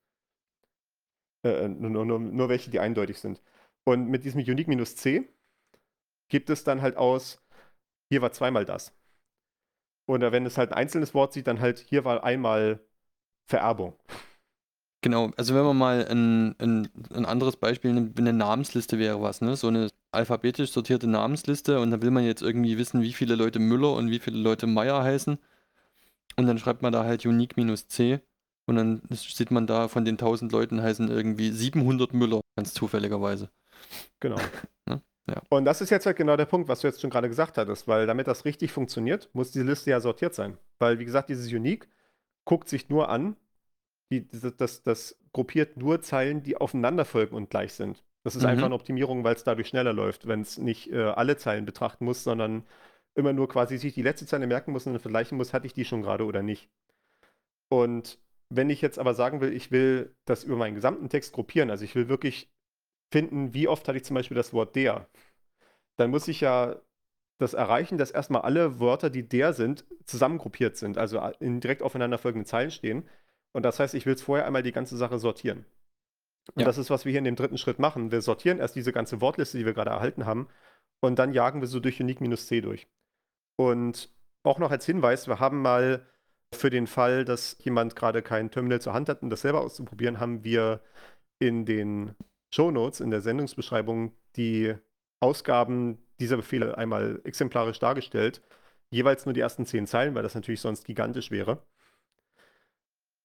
Nur welche, die eindeutig sind. Und mit diesem Unique-C gibt es dann halt aus, hier war zweimal das. Oder wenn es halt ein einzelnes Wort sieht, dann halt, hier war einmal Vererbung. Genau, also wenn man mal ein anderes Beispiel nimmt, eine Namensliste wäre was, ne? So eine alphabetisch sortierte Namensliste und da will man jetzt irgendwie wissen, wie viele Leute Müller und wie viele Leute Meier heißen. Und dann schreibt man da halt Unique-C und dann sieht man da, von den 1000 Leuten heißen irgendwie 700 Müller, ganz zufälligerweise. Genau. Ne? Ja. Und das ist jetzt halt genau der Punkt, was du jetzt schon gerade gesagt hattest, weil damit das richtig funktioniert, muss diese Liste ja sortiert sein. Weil, wie gesagt, dieses Unique guckt sich nur an, das gruppiert nur Zeilen, die aufeinander folgen und gleich sind. Das ist einfach eine Optimierung, weil es dadurch schneller läuft, wenn es nicht alle Zeilen betrachten muss, sondern immer nur quasi sich die letzte Zeile merken muss und dann vergleichen muss, hatte ich die schon gerade oder nicht. Und wenn ich jetzt aber sagen will, ich will das über meinen gesamten Text gruppieren, also ich will wirklich finden, wie oft hatte ich zum Beispiel das Wort der, dann muss ich ja das erreichen, dass erstmal alle Wörter, die der sind, zusammengruppiert sind, also in direkt aufeinanderfolgenden Zeilen stehen. Und das heißt, ich will jetzt vorher einmal die ganze Sache sortieren. Und Ja. das ist, was wir hier in dem dritten Schritt machen. Wir sortieren erst diese ganze Wortliste, die wir gerade erhalten haben, und dann jagen wir so durch Unique-C durch. Und auch noch als Hinweis, wir haben mal für den Fall, dass jemand gerade kein Terminal zur Hand hat, um das selber auszuprobieren, haben wir in den Shownotes, in der Sendungsbeschreibung, die Ausgaben dieser Befehle einmal exemplarisch dargestellt. Jeweils nur die ersten 10 Zeilen, weil das natürlich sonst gigantisch wäre.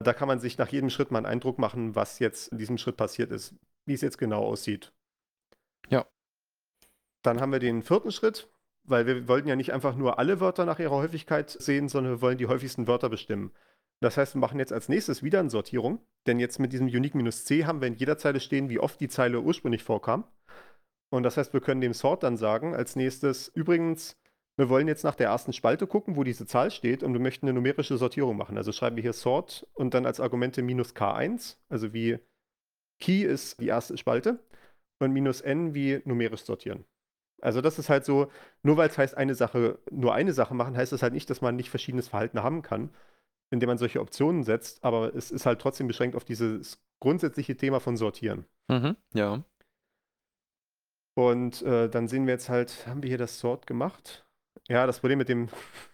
Da kann man sich nach jedem Schritt mal einen Eindruck machen, was jetzt in diesem Schritt passiert ist, wie es jetzt genau aussieht. Ja. Dann haben wir den 4. Schritt, weil wir wollten ja nicht einfach nur alle Wörter nach ihrer Häufigkeit sehen, sondern wir wollen die häufigsten Wörter bestimmen. Das heißt, wir machen jetzt als nächstes wieder eine Sortierung, denn jetzt mit diesem Unique-C haben wir in jeder Zeile stehen, wie oft die Zeile ursprünglich vorkam. Und das heißt, wir können dem Sort dann sagen, als nächstes, übrigens, wir wollen jetzt nach der ersten Spalte gucken, wo diese Zahl steht, und wir möchten eine numerische Sortierung machen. Also schreiben wir hier Sort und dann als Argumente -K1, also wie Key ist die erste Spalte, und -N wie numerisch sortieren. Also das ist halt so, nur weil es heißt, nur eine Sache machen, heißt das halt nicht, dass man nicht verschiedenes Verhalten haben kann, indem man solche Optionen setzt, aber es ist halt trotzdem beschränkt auf dieses grundsätzliche Thema von Sortieren. Ja. Und dann sehen wir jetzt halt, haben wir hier das Sort gemacht? Ja, das Problem mit dem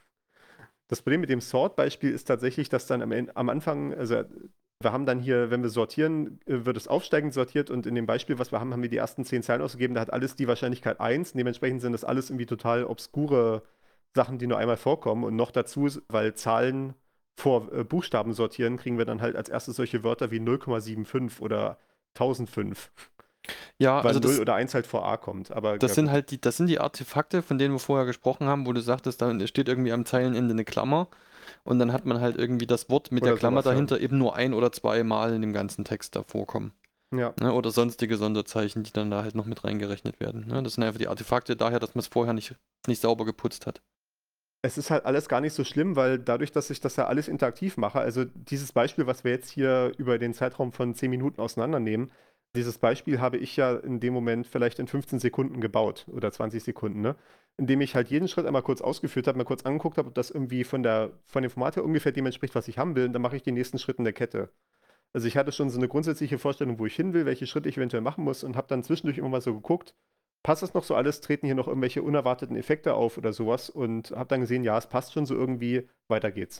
Sort-Beispiel ist tatsächlich, dass dann am Anfang, also wir haben dann hier, wenn wir sortieren, wird es aufsteigend sortiert, und in dem Beispiel, was wir haben, haben wir die ersten 10 Zeilen ausgegeben, da hat alles die Wahrscheinlichkeit 1, dementsprechend sind das alles irgendwie total obskure Sachen, die nur einmal vorkommen, und noch dazu, weil Zahlen vor Buchstaben sortieren, kriegen wir dann halt als erstes solche Wörter wie 0,75 oder 1005, Ja, weil also 0 oder 1 halt vor A kommt. Aber das ja, sind gut. halt das sind die Artefakte, von denen wir vorher gesprochen haben, wo du sagtest, da steht irgendwie am Zeilenende eine Klammer und dann hat man halt irgendwie das Wort mit der Oder Klammer sowas, ja. dahinter eben nur 1 oder 2 Mal in dem ganzen Text da vorkommen. Ja. Ne? Oder sonstige Sonderzeichen, die dann da halt noch mit reingerechnet werden. Ne? Das sind einfach die Artefakte daher, dass man es vorher nicht sauber geputzt hat. Es ist halt alles gar nicht so schlimm, weil dadurch, dass ich das ja alles interaktiv mache, also dieses Beispiel, was wir jetzt hier über den Zeitraum von 10 Minuten auseinandernehmen, dieses Beispiel habe ich ja in dem Moment vielleicht in 15 Sekunden gebaut oder 20 Sekunden, ne? Indem ich halt jeden Schritt einmal kurz ausgeführt habe, mal kurz angeguckt habe, ob das irgendwie von dem Format her ungefähr dem entspricht, was ich haben will, und dann mache ich den nächsten Schritt in der Kette. Also ich hatte schon so eine grundsätzliche Vorstellung, wo ich hin will, welche Schritte ich eventuell machen muss, und habe dann zwischendurch immer mal so geguckt, passt das noch so alles, treten hier noch irgendwelche unerwarteten Effekte auf oder sowas, und habe dann gesehen, ja, es passt schon so irgendwie, weiter geht's.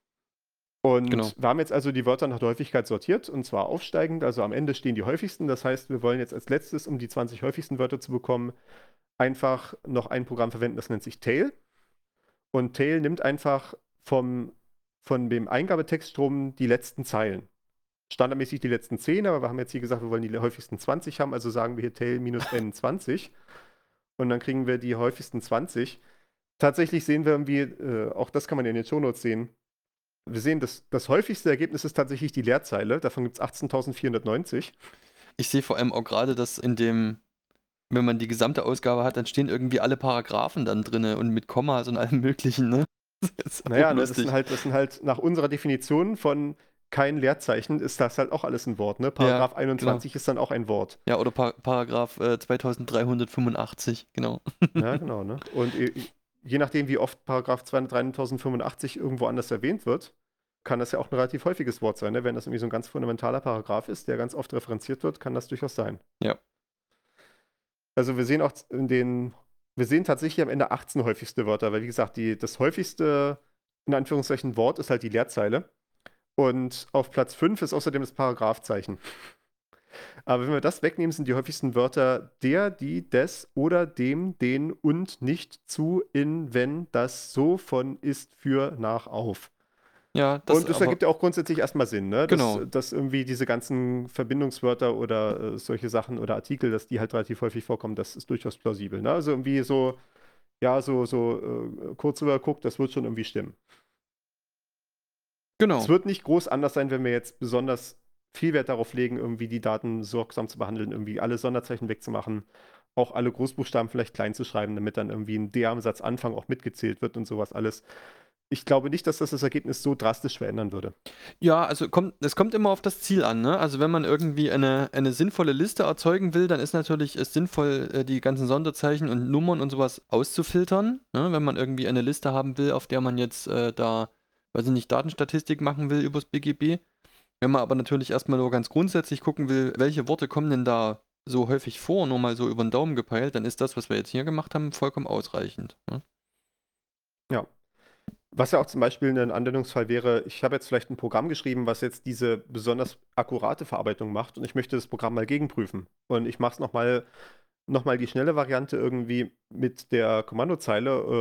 Und Genau. wir haben jetzt also die Wörter nach der Häufigkeit sortiert, und zwar aufsteigend, also am Ende stehen die häufigsten. Das heißt, wir wollen jetzt als letztes, um die 20 häufigsten Wörter zu bekommen, einfach noch ein Programm verwenden, das nennt sich Tail. Und Tail nimmt einfach von dem Eingabetextstrom die letzten Zeilen. Standardmäßig die letzten 10, aber wir haben jetzt hier gesagt, wir wollen die häufigsten 20 haben, also sagen wir hier Tail -N20. Und dann kriegen wir die häufigsten 20. Tatsächlich sehen wir irgendwie, auch das kann man in den Shownotes sehen, wir sehen, das häufigste Ergebnis ist tatsächlich die Leerzeile. Davon gibt es 18.490. Ich sehe vor allem auch gerade, dass wenn man die gesamte Ausgabe hat, dann stehen irgendwie alle Paragraphen dann drinne und mit Kommas und allem möglichen, ne? Das ist auch Naja, ne, das lustig. sind halt nach unserer Definition von kein Leerzeichen, ist das halt auch alles ein Wort, ne? Paragraph 21 ist dann auch ein Wort. Ja, oder Paragraph 2385, genau. Ja, genau, ne? Und je nachdem, wie oft Paragraph 3085 irgendwo anders erwähnt wird, kann das ja auch ein relativ häufiges Wort sein, ne? Wenn das irgendwie so ein ganz fundamentaler Paragraph ist, der ganz oft referenziert wird, kann das durchaus sein. Ja. Also wir sehen auch wir sehen tatsächlich am Ende 18 häufigste Wörter, weil wie gesagt, das häufigste, in Anführungszeichen, Wort ist halt die Leerzeile. Und auf Platz 5 ist außerdem das Paragraphzeichen. Aber wenn wir das wegnehmen, sind die häufigsten Wörter der, die, des oder dem, den und nicht zu, in, wenn, das, so, von, ist, für, nach, auf. Ja, Und das ergibt ja auch grundsätzlich erstmal Sinn, ne? Genau. Dass irgendwie diese ganzen Verbindungswörter oder solche Sachen oder Artikel, dass die halt relativ häufig vorkommen, das ist durchaus plausibel, ne? Also irgendwie so, ja, kurz rüber guckt, das wird schon irgendwie stimmen. Genau. Es wird nicht groß anders sein, wenn wir jetzt besonders viel Wert darauf legen, irgendwie die Daten sorgsam zu behandeln, irgendwie alle Sonderzeichen wegzumachen, auch alle Großbuchstaben vielleicht klein zu schreiben, damit dann irgendwie ein D am Satzanfang auch mitgezählt wird und sowas alles. Ich glaube nicht, dass das Ergebnis so drastisch verändern würde. Ja, also es kommt immer auf das Ziel an, ne? Also wenn man irgendwie eine sinnvolle Liste erzeugen will, dann ist natürlich es sinnvoll, die ganzen Sonderzeichen und Nummern und sowas auszufiltern, ne? Wenn man irgendwie eine Liste haben will, auf der man jetzt weiß ich nicht, Datenstatistik machen will übers BGB. Wenn man aber natürlich erstmal nur ganz grundsätzlich gucken will, welche Worte kommen denn da so häufig vor, nur mal so über den Daumen gepeilt, dann ist das, was wir jetzt hier gemacht haben, vollkommen ausreichend. Ne? Ja. Was ja auch zum Beispiel ein Anwendungsfall wäre, ich habe jetzt vielleicht ein Programm geschrieben, was jetzt diese besonders akkurate Verarbeitung macht, und ich möchte das Programm mal gegenprüfen. Und ich mache es noch mal die schnelle Variante irgendwie mit der Kommandozeile,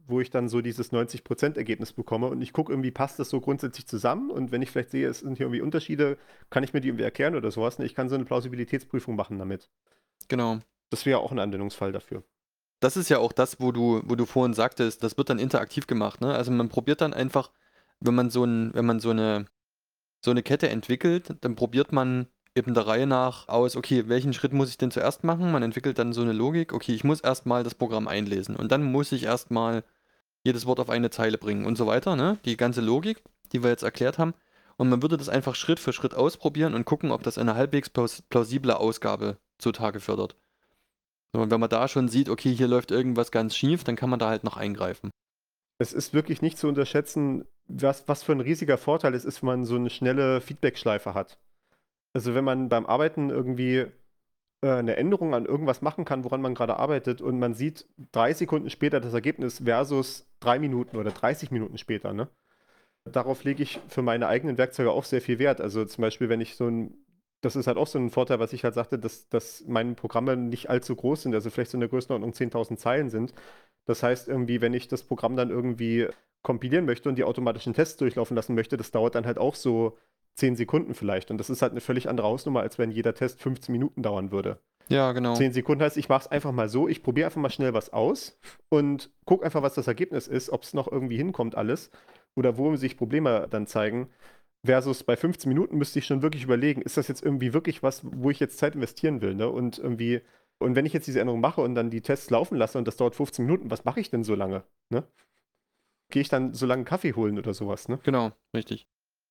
wo ich dann so dieses 90% Ergebnis bekomme und ich gucke irgendwie, passt das so grundsätzlich zusammen und wenn ich vielleicht sehe, es sind hier irgendwie Unterschiede, kann ich mir die irgendwie erklären oder sowas. Ne? Ich kann so eine Plausibilitätsprüfung machen damit. Genau. Das wäre auch ein Anwendungsfall dafür. Das ist ja auch das, wo du vorhin sagtest, das wird dann interaktiv gemacht, ne? Also man probiert dann einfach, wenn man so eine Kette entwickelt, dann probiert man eben der Reihe nach aus, okay, welchen Schritt muss ich denn zuerst machen? Man entwickelt dann so eine Logik, okay, ich muss erstmal das Programm einlesen und dann muss ich erstmal jedes Wort auf eine Zeile bringen und so weiter, ne? Die ganze Logik, die wir jetzt erklärt haben. Und man würde das einfach Schritt für Schritt ausprobieren und gucken, ob das eine halbwegs plausible Ausgabe zutage fördert. So, und wenn man da schon sieht, okay, hier läuft irgendwas ganz schief, dann kann man da halt noch eingreifen. Es ist wirklich nicht zu unterschätzen, was für ein riesiger Vorteil es ist, wenn man so eine schnelle Feedback-Schleife hat. Also wenn man beim Arbeiten irgendwie eine Änderung an irgendwas machen kann, woran man gerade arbeitet und man sieht 3 Sekunden später das Ergebnis versus 3 Minuten oder 30 Minuten später, ne? Darauf lege ich für meine eigenen Werkzeuge auch sehr viel Wert. Also zum Beispiel, wenn ich das ist halt auch so ein Vorteil, was ich halt sagte, dass meine Programme nicht allzu groß sind, also vielleicht so in der Größenordnung 10.000 Zeilen sind. Das heißt irgendwie, wenn ich das Programm dann irgendwie kompilieren möchte und die automatischen Tests durchlaufen lassen möchte, das dauert dann halt auch so 10 Sekunden vielleicht. Und das ist halt eine völlig andere Hausnummer, als wenn jeder Test 15 Minuten dauern würde. Ja, genau. 10 Sekunden heißt, ich mache es einfach mal so, ich probiere einfach mal schnell was aus und gucke einfach, was das Ergebnis ist, ob es noch irgendwie hinkommt alles oder wo sich Probleme dann zeigen. Versus bei 15 Minuten müsste ich schon wirklich überlegen, ist das jetzt irgendwie wirklich was, wo ich jetzt Zeit investieren will, ne? Und wenn ich jetzt diese Änderung mache und dann die Tests laufen lasse und das dauert 15 Minuten, was mache ich denn so lange, ne? Gehe ich dann so lange Kaffee holen oder sowas, ne? Genau, richtig.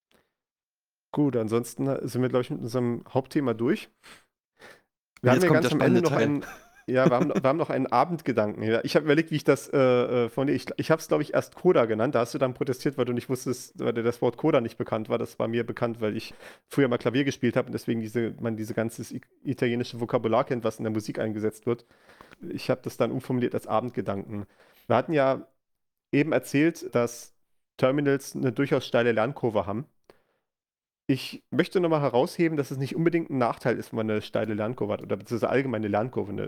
Gut, ansonsten sind wir, glaube ich, mit unserem Hauptthema durch. Wir Jetzt haben ja kommt ganz der am Ende spannende noch Teil. wir haben noch einen Abendgedanken. Ja, ich habe überlegt, wie ich das ich habe es, glaube ich, erst Coda genannt. Da hast du dann protestiert, weil du nicht wusstest, weil dir das Wort Coda nicht bekannt war. Das war mir bekannt, weil ich früher mal Klavier gespielt habe und deswegen man diese ganze italienische Vokabular kennt, was in der Musik eingesetzt wird. Ich habe das dann umformuliert als Abendgedanken. Wir hatten ja eben erzählt, dass Terminals eine durchaus steile Lernkurve haben. Ich möchte nochmal herausheben, dass es nicht unbedingt ein Nachteil ist, wenn man eine steile Lernkurve hat oder beziehungsweise allgemeine Lernkurve. Ne?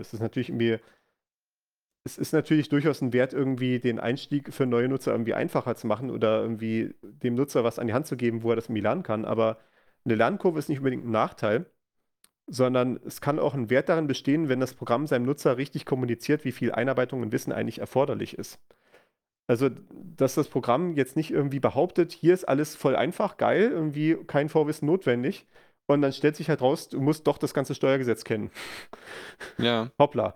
Es ist natürlich durchaus ein Wert, irgendwie den Einstieg für neue Nutzer irgendwie einfacher zu machen oder irgendwie dem Nutzer was an die Hand zu geben, wo er das irgendwie lernen kann. Aber eine Lernkurve ist nicht unbedingt ein Nachteil, sondern es kann auch ein Wert darin bestehen, wenn das Programm seinem Nutzer richtig kommuniziert, wie viel Einarbeitung und Wissen eigentlich erforderlich ist. Also, dass das Programm jetzt nicht irgendwie behauptet, hier ist alles voll einfach, geil, irgendwie kein Vorwissen notwendig. Und dann stellt sich halt raus, du musst doch das ganze Steuergesetz kennen. Ja. Hoppla.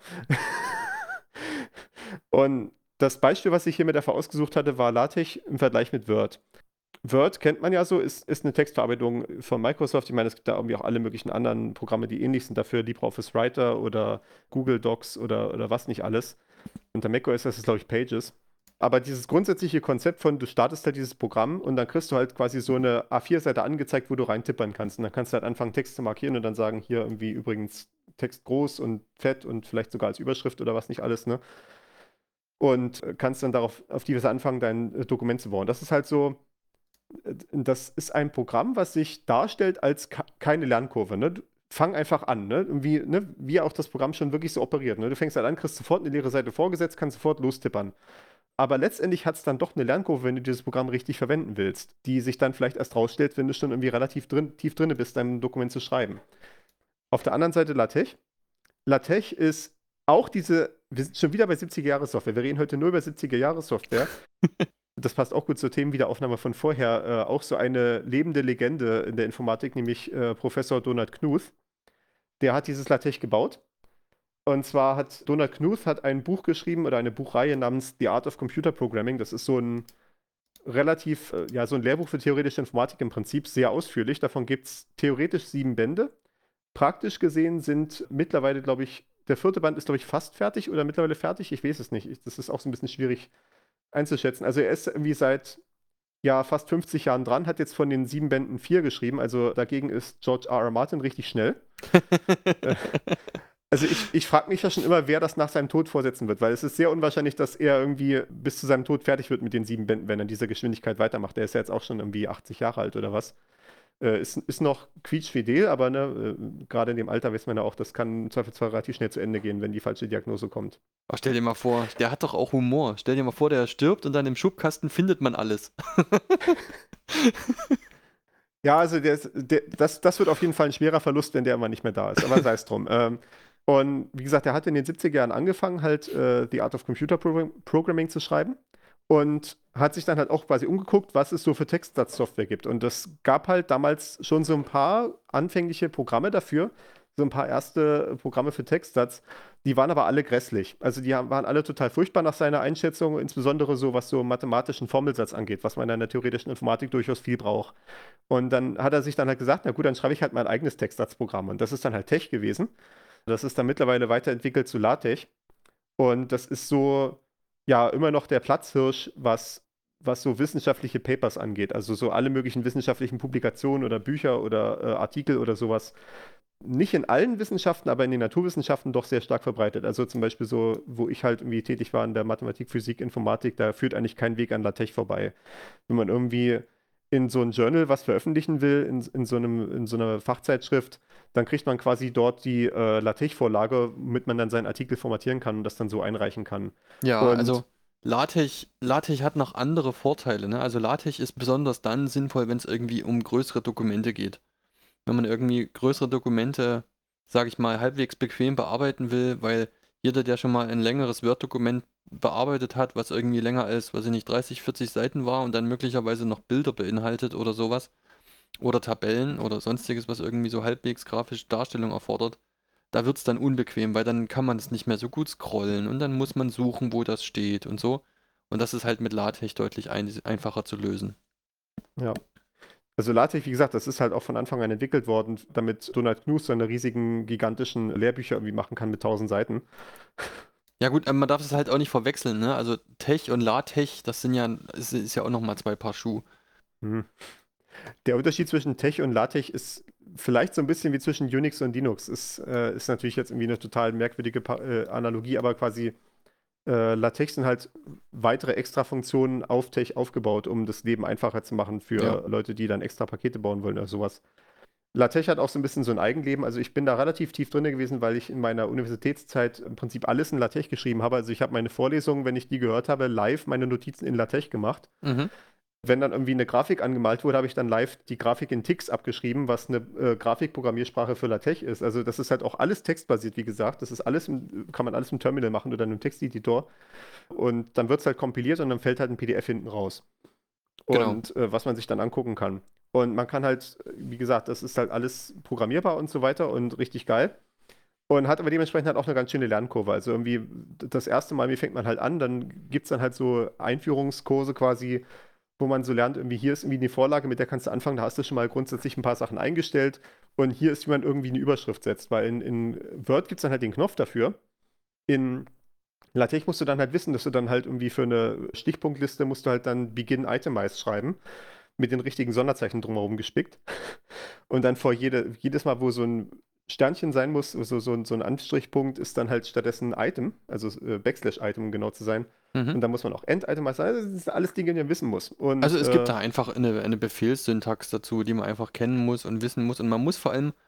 Und das Beispiel, was ich hier mit dafür ausgesucht hatte, war LaTeX im Vergleich mit Word. Word kennt man ja so, ist eine Textverarbeitung von Microsoft. Ich meine, es gibt da irgendwie auch alle möglichen anderen Programme, die ähnlich sind dafür, LibreOffice Writer oder Google Docs oder was nicht alles. Unter macOS ist das, glaube ich, Pages. Aber dieses grundsätzliche Konzept von, du startest halt dieses Programm und dann kriegst du halt quasi so eine A4-Seite angezeigt, wo du reintippern kannst. Und dann kannst du halt anfangen, Text zu markieren und dann sagen, hier irgendwie übrigens Text groß und fett und vielleicht sogar als Überschrift oder was nicht alles, ne? Und kannst dann auf die Weise anfangen, dein Dokument zu bauen. Das ist halt so, das ist ein Programm, was sich darstellt als keine Lernkurve, ne? Fang einfach an, ne? Wie auch das Programm schon wirklich so operiert, ne? Du fängst halt an, kriegst sofort eine leere Seite vorgesetzt, kannst sofort lostippern. Aber letztendlich hat es dann doch eine Lernkurve, wenn du dieses Programm richtig verwenden willst, die sich dann vielleicht erst rausstellt, wenn du schon irgendwie relativ tief drin bist, dein Dokument zu schreiben. Auf der anderen Seite LaTeX. LaTeX ist auch wir sind schon wieder bei 70er-Jahre-Software. Wir reden heute nur über 70er-Jahre-Software. Das passt auch gut zur Themenwiederaufnahme von vorher. Auch so eine lebende Legende in der Informatik, nämlich Professor Donald Knuth. Der hat dieses LaTeX gebaut. Und zwar hat Donald Knuth ein Buch geschrieben oder eine Buchreihe namens The Art of Computer Programming. Das ist so ein relativ, so ein Lehrbuch für theoretische Informatik im Prinzip, sehr ausführlich. Davon gibt es theoretisch 7 Bände. Praktisch gesehen sind mittlerweile, glaube ich, der 4. Band ist, glaube ich, fast fertig oder mittlerweile fertig. Ich weiß es nicht. Das ist auch so ein bisschen schwierig einzuschätzen. Also er ist irgendwie seit fast 50 Jahren dran, hat jetzt von den 7 Bänden 4 geschrieben. Also dagegen ist George R.R. Martin richtig schnell. Also ich frage mich ja schon immer, wer das nach seinem Tod vorsetzen wird, weil es ist sehr unwahrscheinlich, dass er irgendwie bis zu seinem Tod fertig wird mit den 7 Bänden, wenn er in dieser Geschwindigkeit weitermacht. Der ist ja jetzt auch schon irgendwie 80 Jahre alt oder was. Ist noch quietschfidel, aber ne, gerade in dem Alter weiß man ja auch, das kann im Zweifelsfall relativ schnell zu Ende gehen, wenn die falsche Diagnose kommt. Aber stell dir mal vor, der hat doch auch Humor. Stell dir mal vor, der stirbt und dann im Schubkasten findet man alles. Ja, also das wird auf jeden Fall ein schwerer Verlust, wenn der immer nicht mehr da ist, aber sei es drum. Und wie gesagt, er hat in den 70er Jahren angefangen, halt The Art of Computer Programming zu schreiben und hat sich dann halt auch quasi umgeguckt, was es so für Textsatzsoftware gibt. Und es gab halt damals schon so ein paar anfängliche Programme dafür, so ein paar erste Programme für Textsatz, die waren aber alle grässlich. Also waren alle total furchtbar nach seiner Einschätzung, insbesondere so, was so mathematischen Formelsatz angeht, was man in der theoretischen Informatik durchaus viel braucht. Und dann hat er sich dann halt gesagt, na gut, dann schreibe ich halt mein eigenes Textsatzprogramm. Und das ist dann halt Tech gewesen. Das ist dann mittlerweile weiterentwickelt zu LaTeX. Und das ist so, ja, immer noch der Platzhirsch, was so wissenschaftliche Papers angeht. Also so alle möglichen wissenschaftlichen Publikationen oder Bücher oder Artikel oder sowas. Nicht in allen Wissenschaften, aber in den Naturwissenschaften doch sehr stark verbreitet. Also zum Beispiel so, wo ich halt irgendwie tätig war in der Mathematik, Physik, Informatik, da führt eigentlich kein Weg an LaTeX vorbei. Wenn man irgendwie in so ein Journal was veröffentlichen will, in so einer Fachzeitschrift, dann kriegt man quasi dort die LaTeX-Vorlage, womit man dann seinen Artikel formatieren kann und das dann so einreichen kann. Ja, Und also LaTeX hat noch andere Vorteile, ne? Also LaTeX ist besonders dann sinnvoll, wenn es irgendwie um größere Dokumente geht. Wenn man irgendwie größere Dokumente, sage ich mal, halbwegs bequem bearbeiten will, weil jeder, der schon mal ein längeres Word-Dokument bearbeitet hat, was irgendwie länger als, weiß ich nicht, 30, 40 Seiten war und dann möglicherweise noch Bilder beinhaltet oder sowas, oder Tabellen oder sonstiges, was irgendwie so halbwegs grafische Darstellung erfordert, da wird es dann unbequem, weil dann kann man es nicht mehr so gut scrollen und dann muss man suchen, wo das steht und so. Und das ist halt mit LaTeX deutlich einfacher zu lösen. ja. Also LaTeX, wie gesagt, das ist halt auch von Anfang an entwickelt worden, damit Donald Knuth seine riesigen, gigantischen Lehrbücher irgendwie machen kann mit 1000 Seiten. Ja gut, man darf es halt auch nicht verwechseln, ne? Also Tech und LaTeX, das sind ja, ist ja auch nochmal zwei Paar Schuh. Hm. Der Unterschied zwischen Tech und LaTeX ist vielleicht so ein bisschen wie zwischen Unix und Linux. Ist natürlich jetzt irgendwie eine total merkwürdige Analogie, aber quasi LaTeX sind halt weitere Extra-Funktionen auf Tech aufgebaut, um das Leben einfacher zu machen für Ja. Leute, die dann extra Pakete bauen wollen oder sowas. LaTeX hat auch so ein bisschen so ein Eigenleben. Also ich bin da relativ tief drin gewesen, weil ich in meiner Universitätszeit im Prinzip alles in LaTeX geschrieben habe. Also ich habe meine Vorlesungen, wenn ich die gehört habe, live meine Notizen in LaTeX gemacht. Mhm. Wenn dann irgendwie eine Grafik angemalt wurde, habe ich dann live die Grafik in TIX abgeschrieben, was eine Grafikprogrammiersprache für LaTeX ist. Also das ist halt auch alles textbasiert, wie gesagt. Das ist alles, kann man alles im Terminal machen oder in einem Texteditor. Und dann wird es halt kompiliert und dann fällt halt ein PDF hinten raus. Genau. Und was man sich dann angucken kann. Und man kann halt, wie gesagt, das ist halt alles programmierbar und so weiter und richtig geil. Und hat aber dementsprechend halt auch eine ganz schöne Lernkurve. Also irgendwie das erste Mal, wie fängt man halt an, dann gibt es dann halt so Einführungskurse quasi, wo man so lernt, irgendwie hier ist irgendwie eine Vorlage, mit der kannst du anfangen, da hast du schon mal grundsätzlich ein paar Sachen eingestellt und hier ist, wie man irgendwie eine Überschrift setzt, weil in Word gibt es dann halt den Knopf dafür. In LaTeX musst du dann halt wissen, dass du dann halt irgendwie für eine Stichpunktliste musst du halt dann Begin Itemized schreiben, mit den richtigen Sonderzeichen drumherum gespickt. Und dann vor jedes Mal, wo so ein Sternchen sein muss, so ein Anstrichpunkt, ist dann halt stattdessen Item, also Backslash-Item, um genau zu sein. Mhm. Und dann muss man auch End-Item sein. Also das sind alles Dinge, die man wissen muss. Und, Also es gibt da einfach eine Befehlssyntax dazu, die man einfach kennen muss und wissen muss. Und man muss vor allem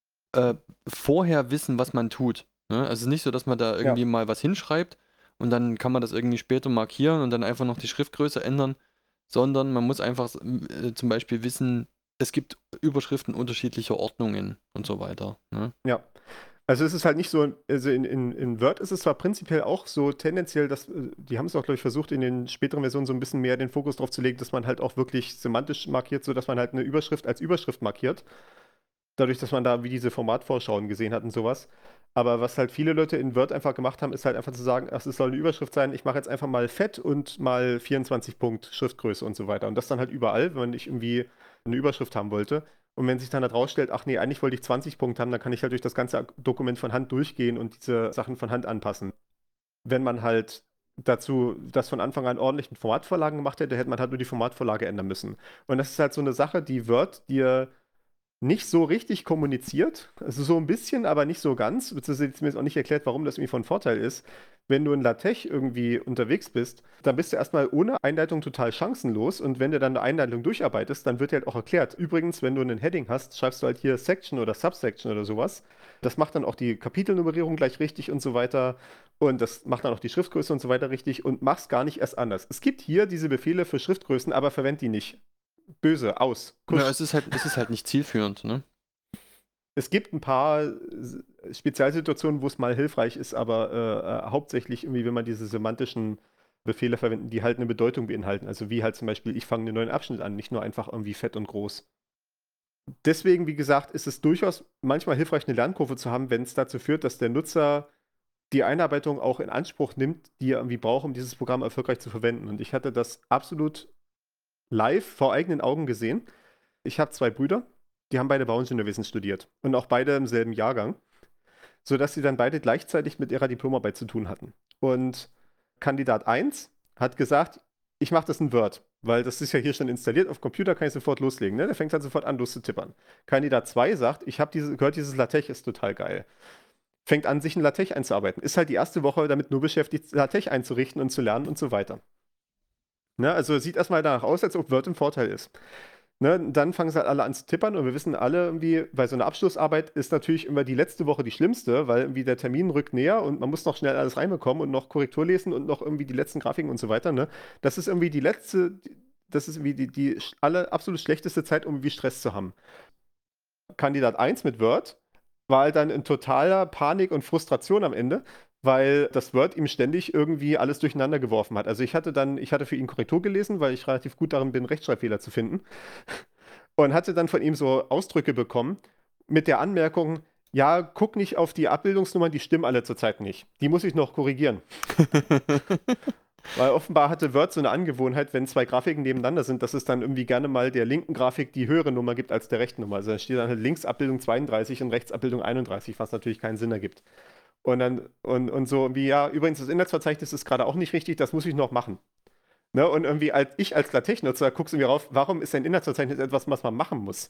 vorher wissen, was man tut. Ne? Also es ist nicht so, dass man da irgendwie mal was hinschreibt und dann kann man das irgendwie später markieren und dann einfach noch die Schriftgröße ändern, sondern man muss einfach zum Beispiel wissen, es gibt Überschriften unterschiedlicher Ordnungen und so weiter. Ne? Ja. Also es ist halt nicht so, also in Word ist es zwar prinzipiell auch so tendenziell, dass, die haben es auch, glaube ich, versucht, in den späteren Versionen so ein bisschen mehr den Fokus drauf zu legen, dass man halt auch wirklich semantisch markiert, sodass man halt eine Überschrift als Überschrift markiert. Dadurch, dass man da wie diese Formatvorschauen gesehen hat und sowas. Aber was halt viele Leute in Word einfach gemacht haben, ist halt einfach zu sagen, ach, es soll eine Überschrift sein, ich mache jetzt einfach mal fett und mal 24 Punkt Schriftgröße und so weiter. Und das dann halt überall, wenn ich irgendwie eine Überschrift haben wollte. Und wenn sich dann halt rausstellt, ach nee, eigentlich wollte ich 20 Punkte haben, dann kann ich halt durch das ganze Dokument von Hand durchgehen und diese Sachen von Hand anpassen. Wenn man halt dazu das von Anfang an ordentlichen Formatvorlagen gemacht hätte, hätte man halt nur die Formatvorlage ändern müssen. Und das ist halt so eine Sache, die Word dir nicht so richtig kommuniziert. Also so ein bisschen, aber nicht so ganz. Beziehungsweise mir ist auch nicht erklärt, warum das irgendwie von Vorteil ist. wenn du in LaTeX irgendwie unterwegs bist, dann bist du erstmal ohne Einleitung total chancenlos und wenn du dann eine Einleitung durcharbeitest, dann wird dir halt auch erklärt. Übrigens, wenn du einen Heading hast, schreibst du halt hier Section oder Subsection oder sowas. Das macht dann auch die Kapitelnummerierung gleich richtig und so weiter und das macht dann auch die Schriftgröße und so weiter richtig und mach's gar nicht erst anders. Es gibt hier diese Befehle für Schriftgrößen, aber verwend die nicht. Böse, aus, kusch. Ja, es ist halt nicht zielführend, ne? Es gibt ein paar Spezialsituationen, wo es mal hilfreich ist, aber hauptsächlich irgendwie, wenn man diese semantischen Befehle verwenden, die halt eine Bedeutung beinhalten. Also wie halt zum Beispiel, ich fange einen neuen Abschnitt an, nicht nur einfach irgendwie fett und groß. Deswegen, wie gesagt, ist es durchaus manchmal hilfreich, eine Lernkurve zu haben, wenn es dazu führt, dass der Nutzer die Einarbeitung auch in Anspruch nimmt, die er irgendwie braucht, um dieses Programm erfolgreich zu verwenden. Und ich hatte das absolut live vor eigenen Augen gesehen. Ich habe 2 Brüder, die haben beide Bauingenieurwesen studiert und auch beide im selben Jahrgang, sodass sie dann beide gleichzeitig mit ihrer Diplomarbeit zu tun hatten. Und Kandidat 1 hat gesagt, ich mache das in Word, weil das ist ja hier schon installiert, auf Computer kann ich sofort loslegen. Ne? Der fängt dann sofort an, loszutippern. Kandidat 2 sagt, ich habe gehört, dieses LaTeX ist total geil. Fängt an, sich in LaTeX einzuarbeiten. Ist halt die erste Woche damit nur beschäftigt, LaTeX einzurichten und zu lernen und so weiter. Ne? Also sieht erstmal danach aus, als ob Word ein Vorteil ist. Ne, dann fangen sie halt alle an zu tippern und wir wissen alle irgendwie, bei so einer Abschlussarbeit ist natürlich immer die letzte Woche die schlimmste, weil irgendwie der Termin rückt näher und man muss noch schnell alles reinbekommen und noch Korrektur lesen und noch irgendwie die letzten Grafiken und so weiter. Ne? Das ist irgendwie das ist irgendwie die absolut schlechteste Zeit, um irgendwie Stress zu haben. Kandidat 1 mit Word war halt dann in totaler Panik und Frustration am Ende, weil das Word ihm ständig irgendwie alles durcheinander geworfen hat. Also ich hatte für ihn Korrektur gelesen, weil ich relativ gut darin bin, Rechtschreibfehler zu finden. Und hatte dann von ihm so Ausdrücke bekommen mit der Anmerkung, ja, guck nicht auf die Abbildungsnummern, die stimmen alle zurzeit nicht. Die muss ich noch korrigieren. Weil offenbar hatte Word so eine Angewohnheit, wenn 2 Grafiken nebeneinander sind, dass es dann irgendwie gerne mal der linken Grafik die höhere Nummer gibt als der rechten Nummer. Also da steht dann halt links Abbildung 32 und rechts Abbildung 31, was natürlich keinen Sinn ergibt. Und dann, und so wie, ja, übrigens, das Inhaltsverzeichnis ist gerade auch nicht richtig, das muss ich noch machen. Ne? Und irgendwie als LaTeX-Nutzer guckst du mir rauf, warum ist ein Inhaltsverzeichnis etwas, was man machen muss?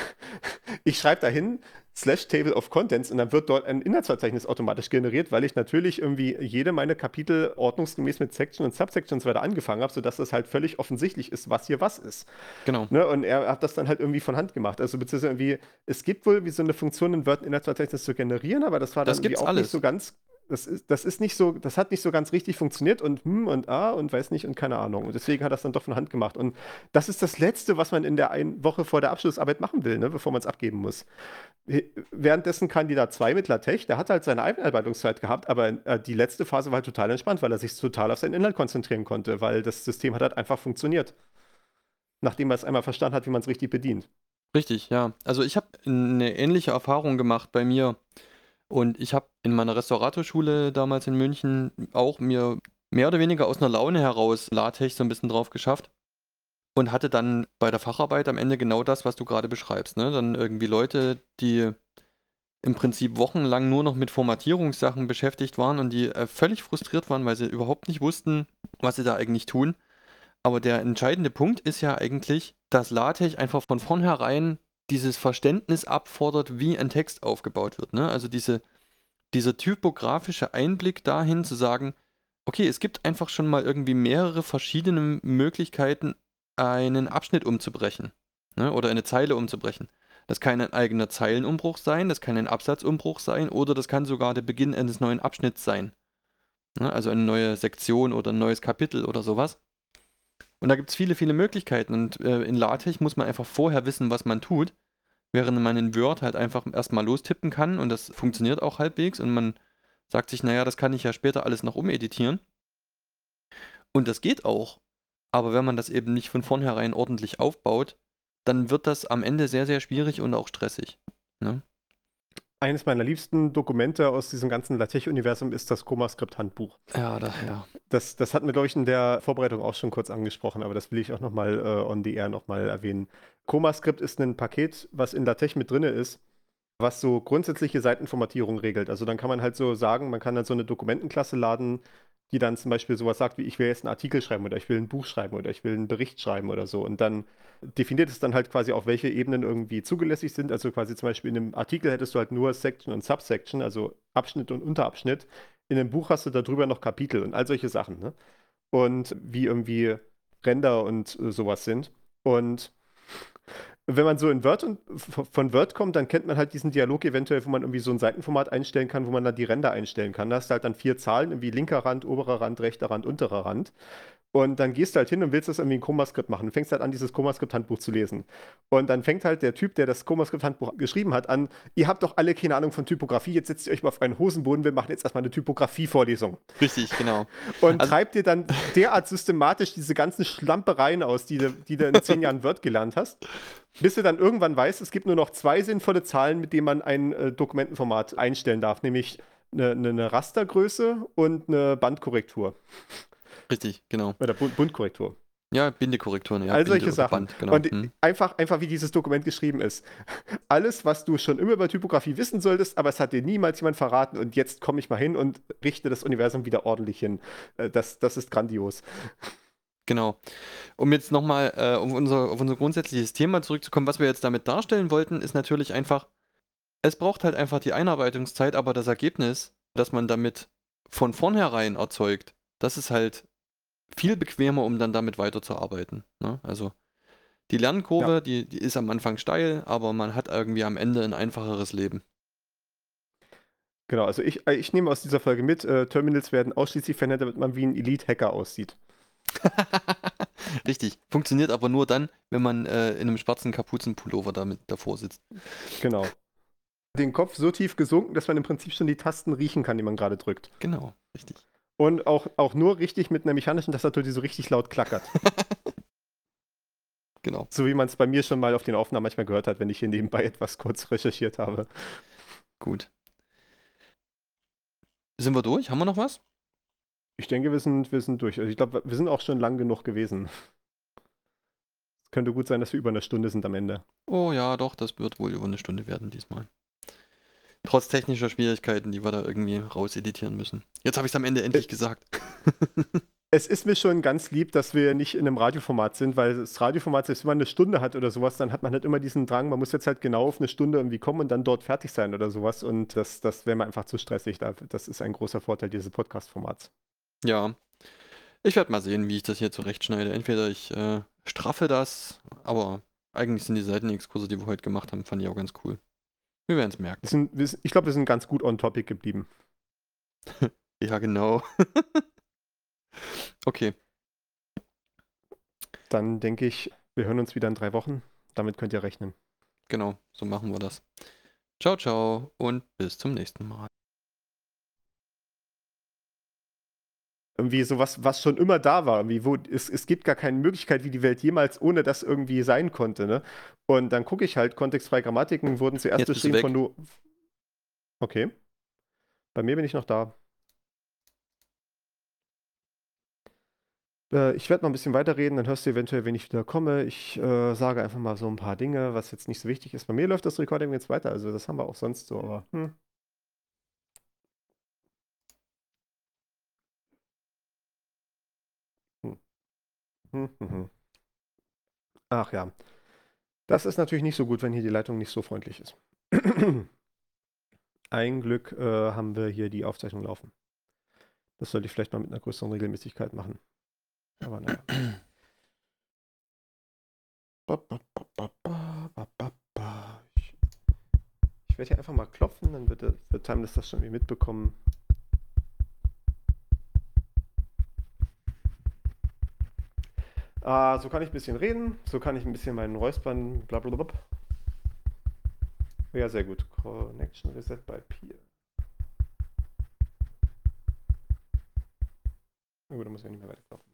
Ich schreibe dahin /Table of Contents und dann wird dort ein Inhaltsverzeichnis automatisch generiert, weil ich natürlich irgendwie jede meiner Kapitel ordnungsgemäß mit Section und Subsection und so weiter angefangen habe, sodass das halt völlig offensichtlich ist, was hier was ist. Genau. Ne? Und er hat das dann halt irgendwie von Hand gemacht. Also beziehungsweise irgendwie, es gibt wohl wie so eine Funktion, ein Word Inhaltsverzeichnis zu generieren, aber das war dann Das irgendwie gibt's auch alles. nicht so ganz. Das hat nicht so ganz richtig funktioniert und und und weiß nicht und keine Ahnung. Und deswegen hat er es dann doch von Hand gemacht. Und das ist das Letzte, was man in der einen Woche vor der Abschlussarbeit machen will, ne, bevor man es abgeben muss. Währenddessen Kandidat 2 mit LaTeX, der hat halt seine Einarbeitungszeit gehabt, aber die letzte Phase war halt total entspannt, weil er sich total auf seinen Inhalt konzentrieren konnte, weil das System hat halt einfach funktioniert. Nachdem er es einmal verstanden hat, wie man es richtig bedient. Richtig, ja. Also ich habe eine ähnliche Erfahrung gemacht bei mir. Und ich habe in meiner Restauratorschule damals in München auch mir mehr oder weniger aus einer Laune heraus LaTeX so ein bisschen drauf geschafft und hatte dann bei der Facharbeit am Ende genau das, was du gerade beschreibst, ne? Dann irgendwie Leute, die im Prinzip wochenlang nur noch mit Formatierungssachen beschäftigt waren und die völlig frustriert waren, weil sie überhaupt nicht wussten, was sie da eigentlich tun. Aber der entscheidende Punkt ist ja eigentlich, dass LaTeX einfach von vornherein dieses Verständnis abfordert, wie ein Text aufgebaut wird, ne? Also dieser typografische Einblick dahin zu sagen, okay, es gibt einfach schon mal irgendwie mehrere verschiedene Möglichkeiten, einen Abschnitt umzubrechen, ne? Oder eine Zeile umzubrechen. Das kann ein eigener Zeilenumbruch sein, das kann ein Absatzumbruch sein oder das kann sogar der Beginn eines neuen Abschnitts sein, ne? Also eine neue Sektion oder ein neues Kapitel oder sowas. Und da gibt es viele, viele Möglichkeiten. Und in LaTeX muss man einfach vorher wissen, was man tut, während man in Word halt einfach erstmal lostippen kann und das funktioniert auch halbwegs und man sagt sich, naja, das kann ich ja später alles noch umeditieren. Und das geht auch. Aber wenn man das eben nicht von vornherein ordentlich aufbaut, dann wird das am Ende sehr, sehr schwierig und auch stressig, ne? Eines meiner liebsten Dokumente aus diesem ganzen LaTeX-Universum ist das ComaScript-Handbuch. Ja, ja. Das hatten wir, glaube ich, in der Vorbereitung auch schon kurz angesprochen, aber das will ich auch nochmal on the air nochmal erwähnen. ComaScript ist ein Paket, was in LaTeX mit drin ist, was so grundsätzliche Seitenformatierung regelt. Also dann kann man halt so sagen, man kann dann so eine Dokumentenklasse laden, die dann zum Beispiel sowas sagt, wie ich will jetzt einen Artikel schreiben oder ich will ein Buch schreiben oder ich will einen Bericht schreiben oder so. Und dann definiert es dann halt quasi auch, welche Ebenen irgendwie zugelässig sind. Also quasi zum Beispiel in einem Artikel hättest du halt nur Section und Subsection, also Abschnitt und Unterabschnitt. In einem Buch hast du darüber noch Kapitel und all solche Sachen, ne? Und wie irgendwie Ränder und sowas sind. Und wenn man so in Word und von Word kommt, dann kennt man halt diesen Dialog eventuell, wo man irgendwie so ein Seitenformat einstellen kann, wo man dann die Ränder einstellen kann. Da hast du halt dann 4 Zahlen, irgendwie linker Rand, oberer Rand, rechter Rand, unterer Rand. Und dann gehst du halt hin und willst das irgendwie ein ComaScript machen. Du fängst halt an, dieses ComaScript-Handbuch zu lesen. Und dann fängt halt der Typ, der das ComaScript-Handbuch geschrieben hat, an, ihr habt doch alle keine Ahnung von Typografie, jetzt setzt ihr euch mal auf einen Hosenboden, wir machen jetzt erstmal eine Typografie-Vorlesung. Richtig, genau. Und Also- treibt dir dann derart systematisch diese ganzen Schlampereien aus, die du in 10 Jahren Word gelernt hast, bis du dann irgendwann weißt, es gibt nur noch 2 sinnvolle Zahlen, mit denen man ein Dokumentenformat einstellen darf, nämlich eine Rastergröße und eine Bandkorrektur. Richtig, genau. Oder Buntkorrektur. Ja, Bindekorrekturen, ja. All Binde solche oder Sachen. Band, genau. Und einfach, wie dieses Dokument geschrieben ist. Alles, was du schon immer über Typografie wissen solltest, aber es hat dir niemals jemand verraten. Und jetzt komme ich mal hin und richte das Universum wieder ordentlich hin. Das ist grandios. Genau. Um jetzt nochmal auf unser grundsätzliches Thema zurückzukommen, was wir jetzt damit darstellen wollten, ist natürlich einfach, es braucht halt einfach die Einarbeitungszeit, aber das Ergebnis, das man damit von vornherein erzeugt, das ist halt viel bequemer, um dann damit weiterzuarbeiten. Ne? Also die Lernkurve, die ist am Anfang steil, aber man hat irgendwie am Ende ein einfacheres Leben. Genau, also ich nehme aus dieser Folge mit, Terminals werden ausschließlich verwendet, damit man wie ein Elite-Hacker aussieht. Richtig. Funktioniert aber nur dann, wenn man in einem schwarzen Kapuzenpullover damit davor sitzt. Genau. Den Kopf so tief gesunken, dass man im Prinzip schon die Tasten riechen kann, die man gerade drückt. Genau, richtig. Und auch nur richtig mit einer mechanischen Tastatur, die so richtig laut klackert. Genau. So wie man es bei mir schon mal auf den Aufnahmen manchmal gehört hat, wenn ich hier nebenbei etwas kurz recherchiert habe. Gut. Sind wir durch? Haben wir noch was? Ich denke, wir sind durch. Also ich glaube, wir sind auch schon lang genug gewesen. Es könnte gut sein, dass wir über eine Stunde sind am Ende. Oh ja, doch, das wird wohl über eine Stunde werden diesmal. Trotz technischer Schwierigkeiten, die wir da irgendwie rauseditieren müssen. Jetzt habe ich es am Ende endlich gesagt. Es ist mir schon ganz lieb, dass wir nicht in einem Radioformat sind, weil das Radioformat, selbst wenn man eine Stunde hat oder sowas, dann hat man halt immer diesen Drang, man muss jetzt halt genau auf eine Stunde irgendwie kommen und dann dort fertig sein oder sowas. Und das wäre mir einfach zu stressig. Das ist ein großer Vorteil dieses Podcast-Formats. Ja. Ich werde mal sehen, wie ich das hier zurechtschneide. Entweder ich straffe das, aber eigentlich sind die Seitenexkurse, die wir heute gemacht haben, fand ich auch ganz cool. Wir werden es merken. Ich glaube, wir sind ganz gut on topic geblieben. Ja, genau. Okay. Dann denke ich, wir hören uns wieder in 3 Wochen. Damit könnt ihr rechnen. Genau, so machen wir das. Ciao, ciao und bis zum nächsten Mal. Irgendwie sowas, was schon immer da war. Irgendwie, es gibt gar keine Möglichkeit, wie die Welt jemals ohne das irgendwie sein konnte. Ne? Und dann gucke ich halt, kontextfreie Grammatiken wurden zuerst Jetzt bist du beschrieben weg. von nur. Okay. Bei mir bin ich noch da. Ich werde noch ein bisschen weiterreden, dann hörst du eventuell, wenn ich wieder komme. Ich sage einfach mal so ein paar Dinge, was jetzt nicht so wichtig ist. Bei mir läuft das Recording jetzt weiter, also das haben wir auch sonst so, aber. Ach ja. Das ist natürlich nicht so gut, wenn hier die Leitung nicht so freundlich ist. Ein Glück haben wir hier die Aufzeichnung laufen. Das sollte ich vielleicht mal mit einer größeren Regelmäßigkeit machen. Aber naja. Ich werde hier einfach mal klopfen, dann wird Timeless das schon irgendwie mitbekommen. So kann ich ein bisschen reden, so kann ich ein bisschen meinen Räuspern, blablabla. Ja, sehr gut. Connection Reset by Peer. Na gut, da muss ich ja nicht mehr weiter klopfen.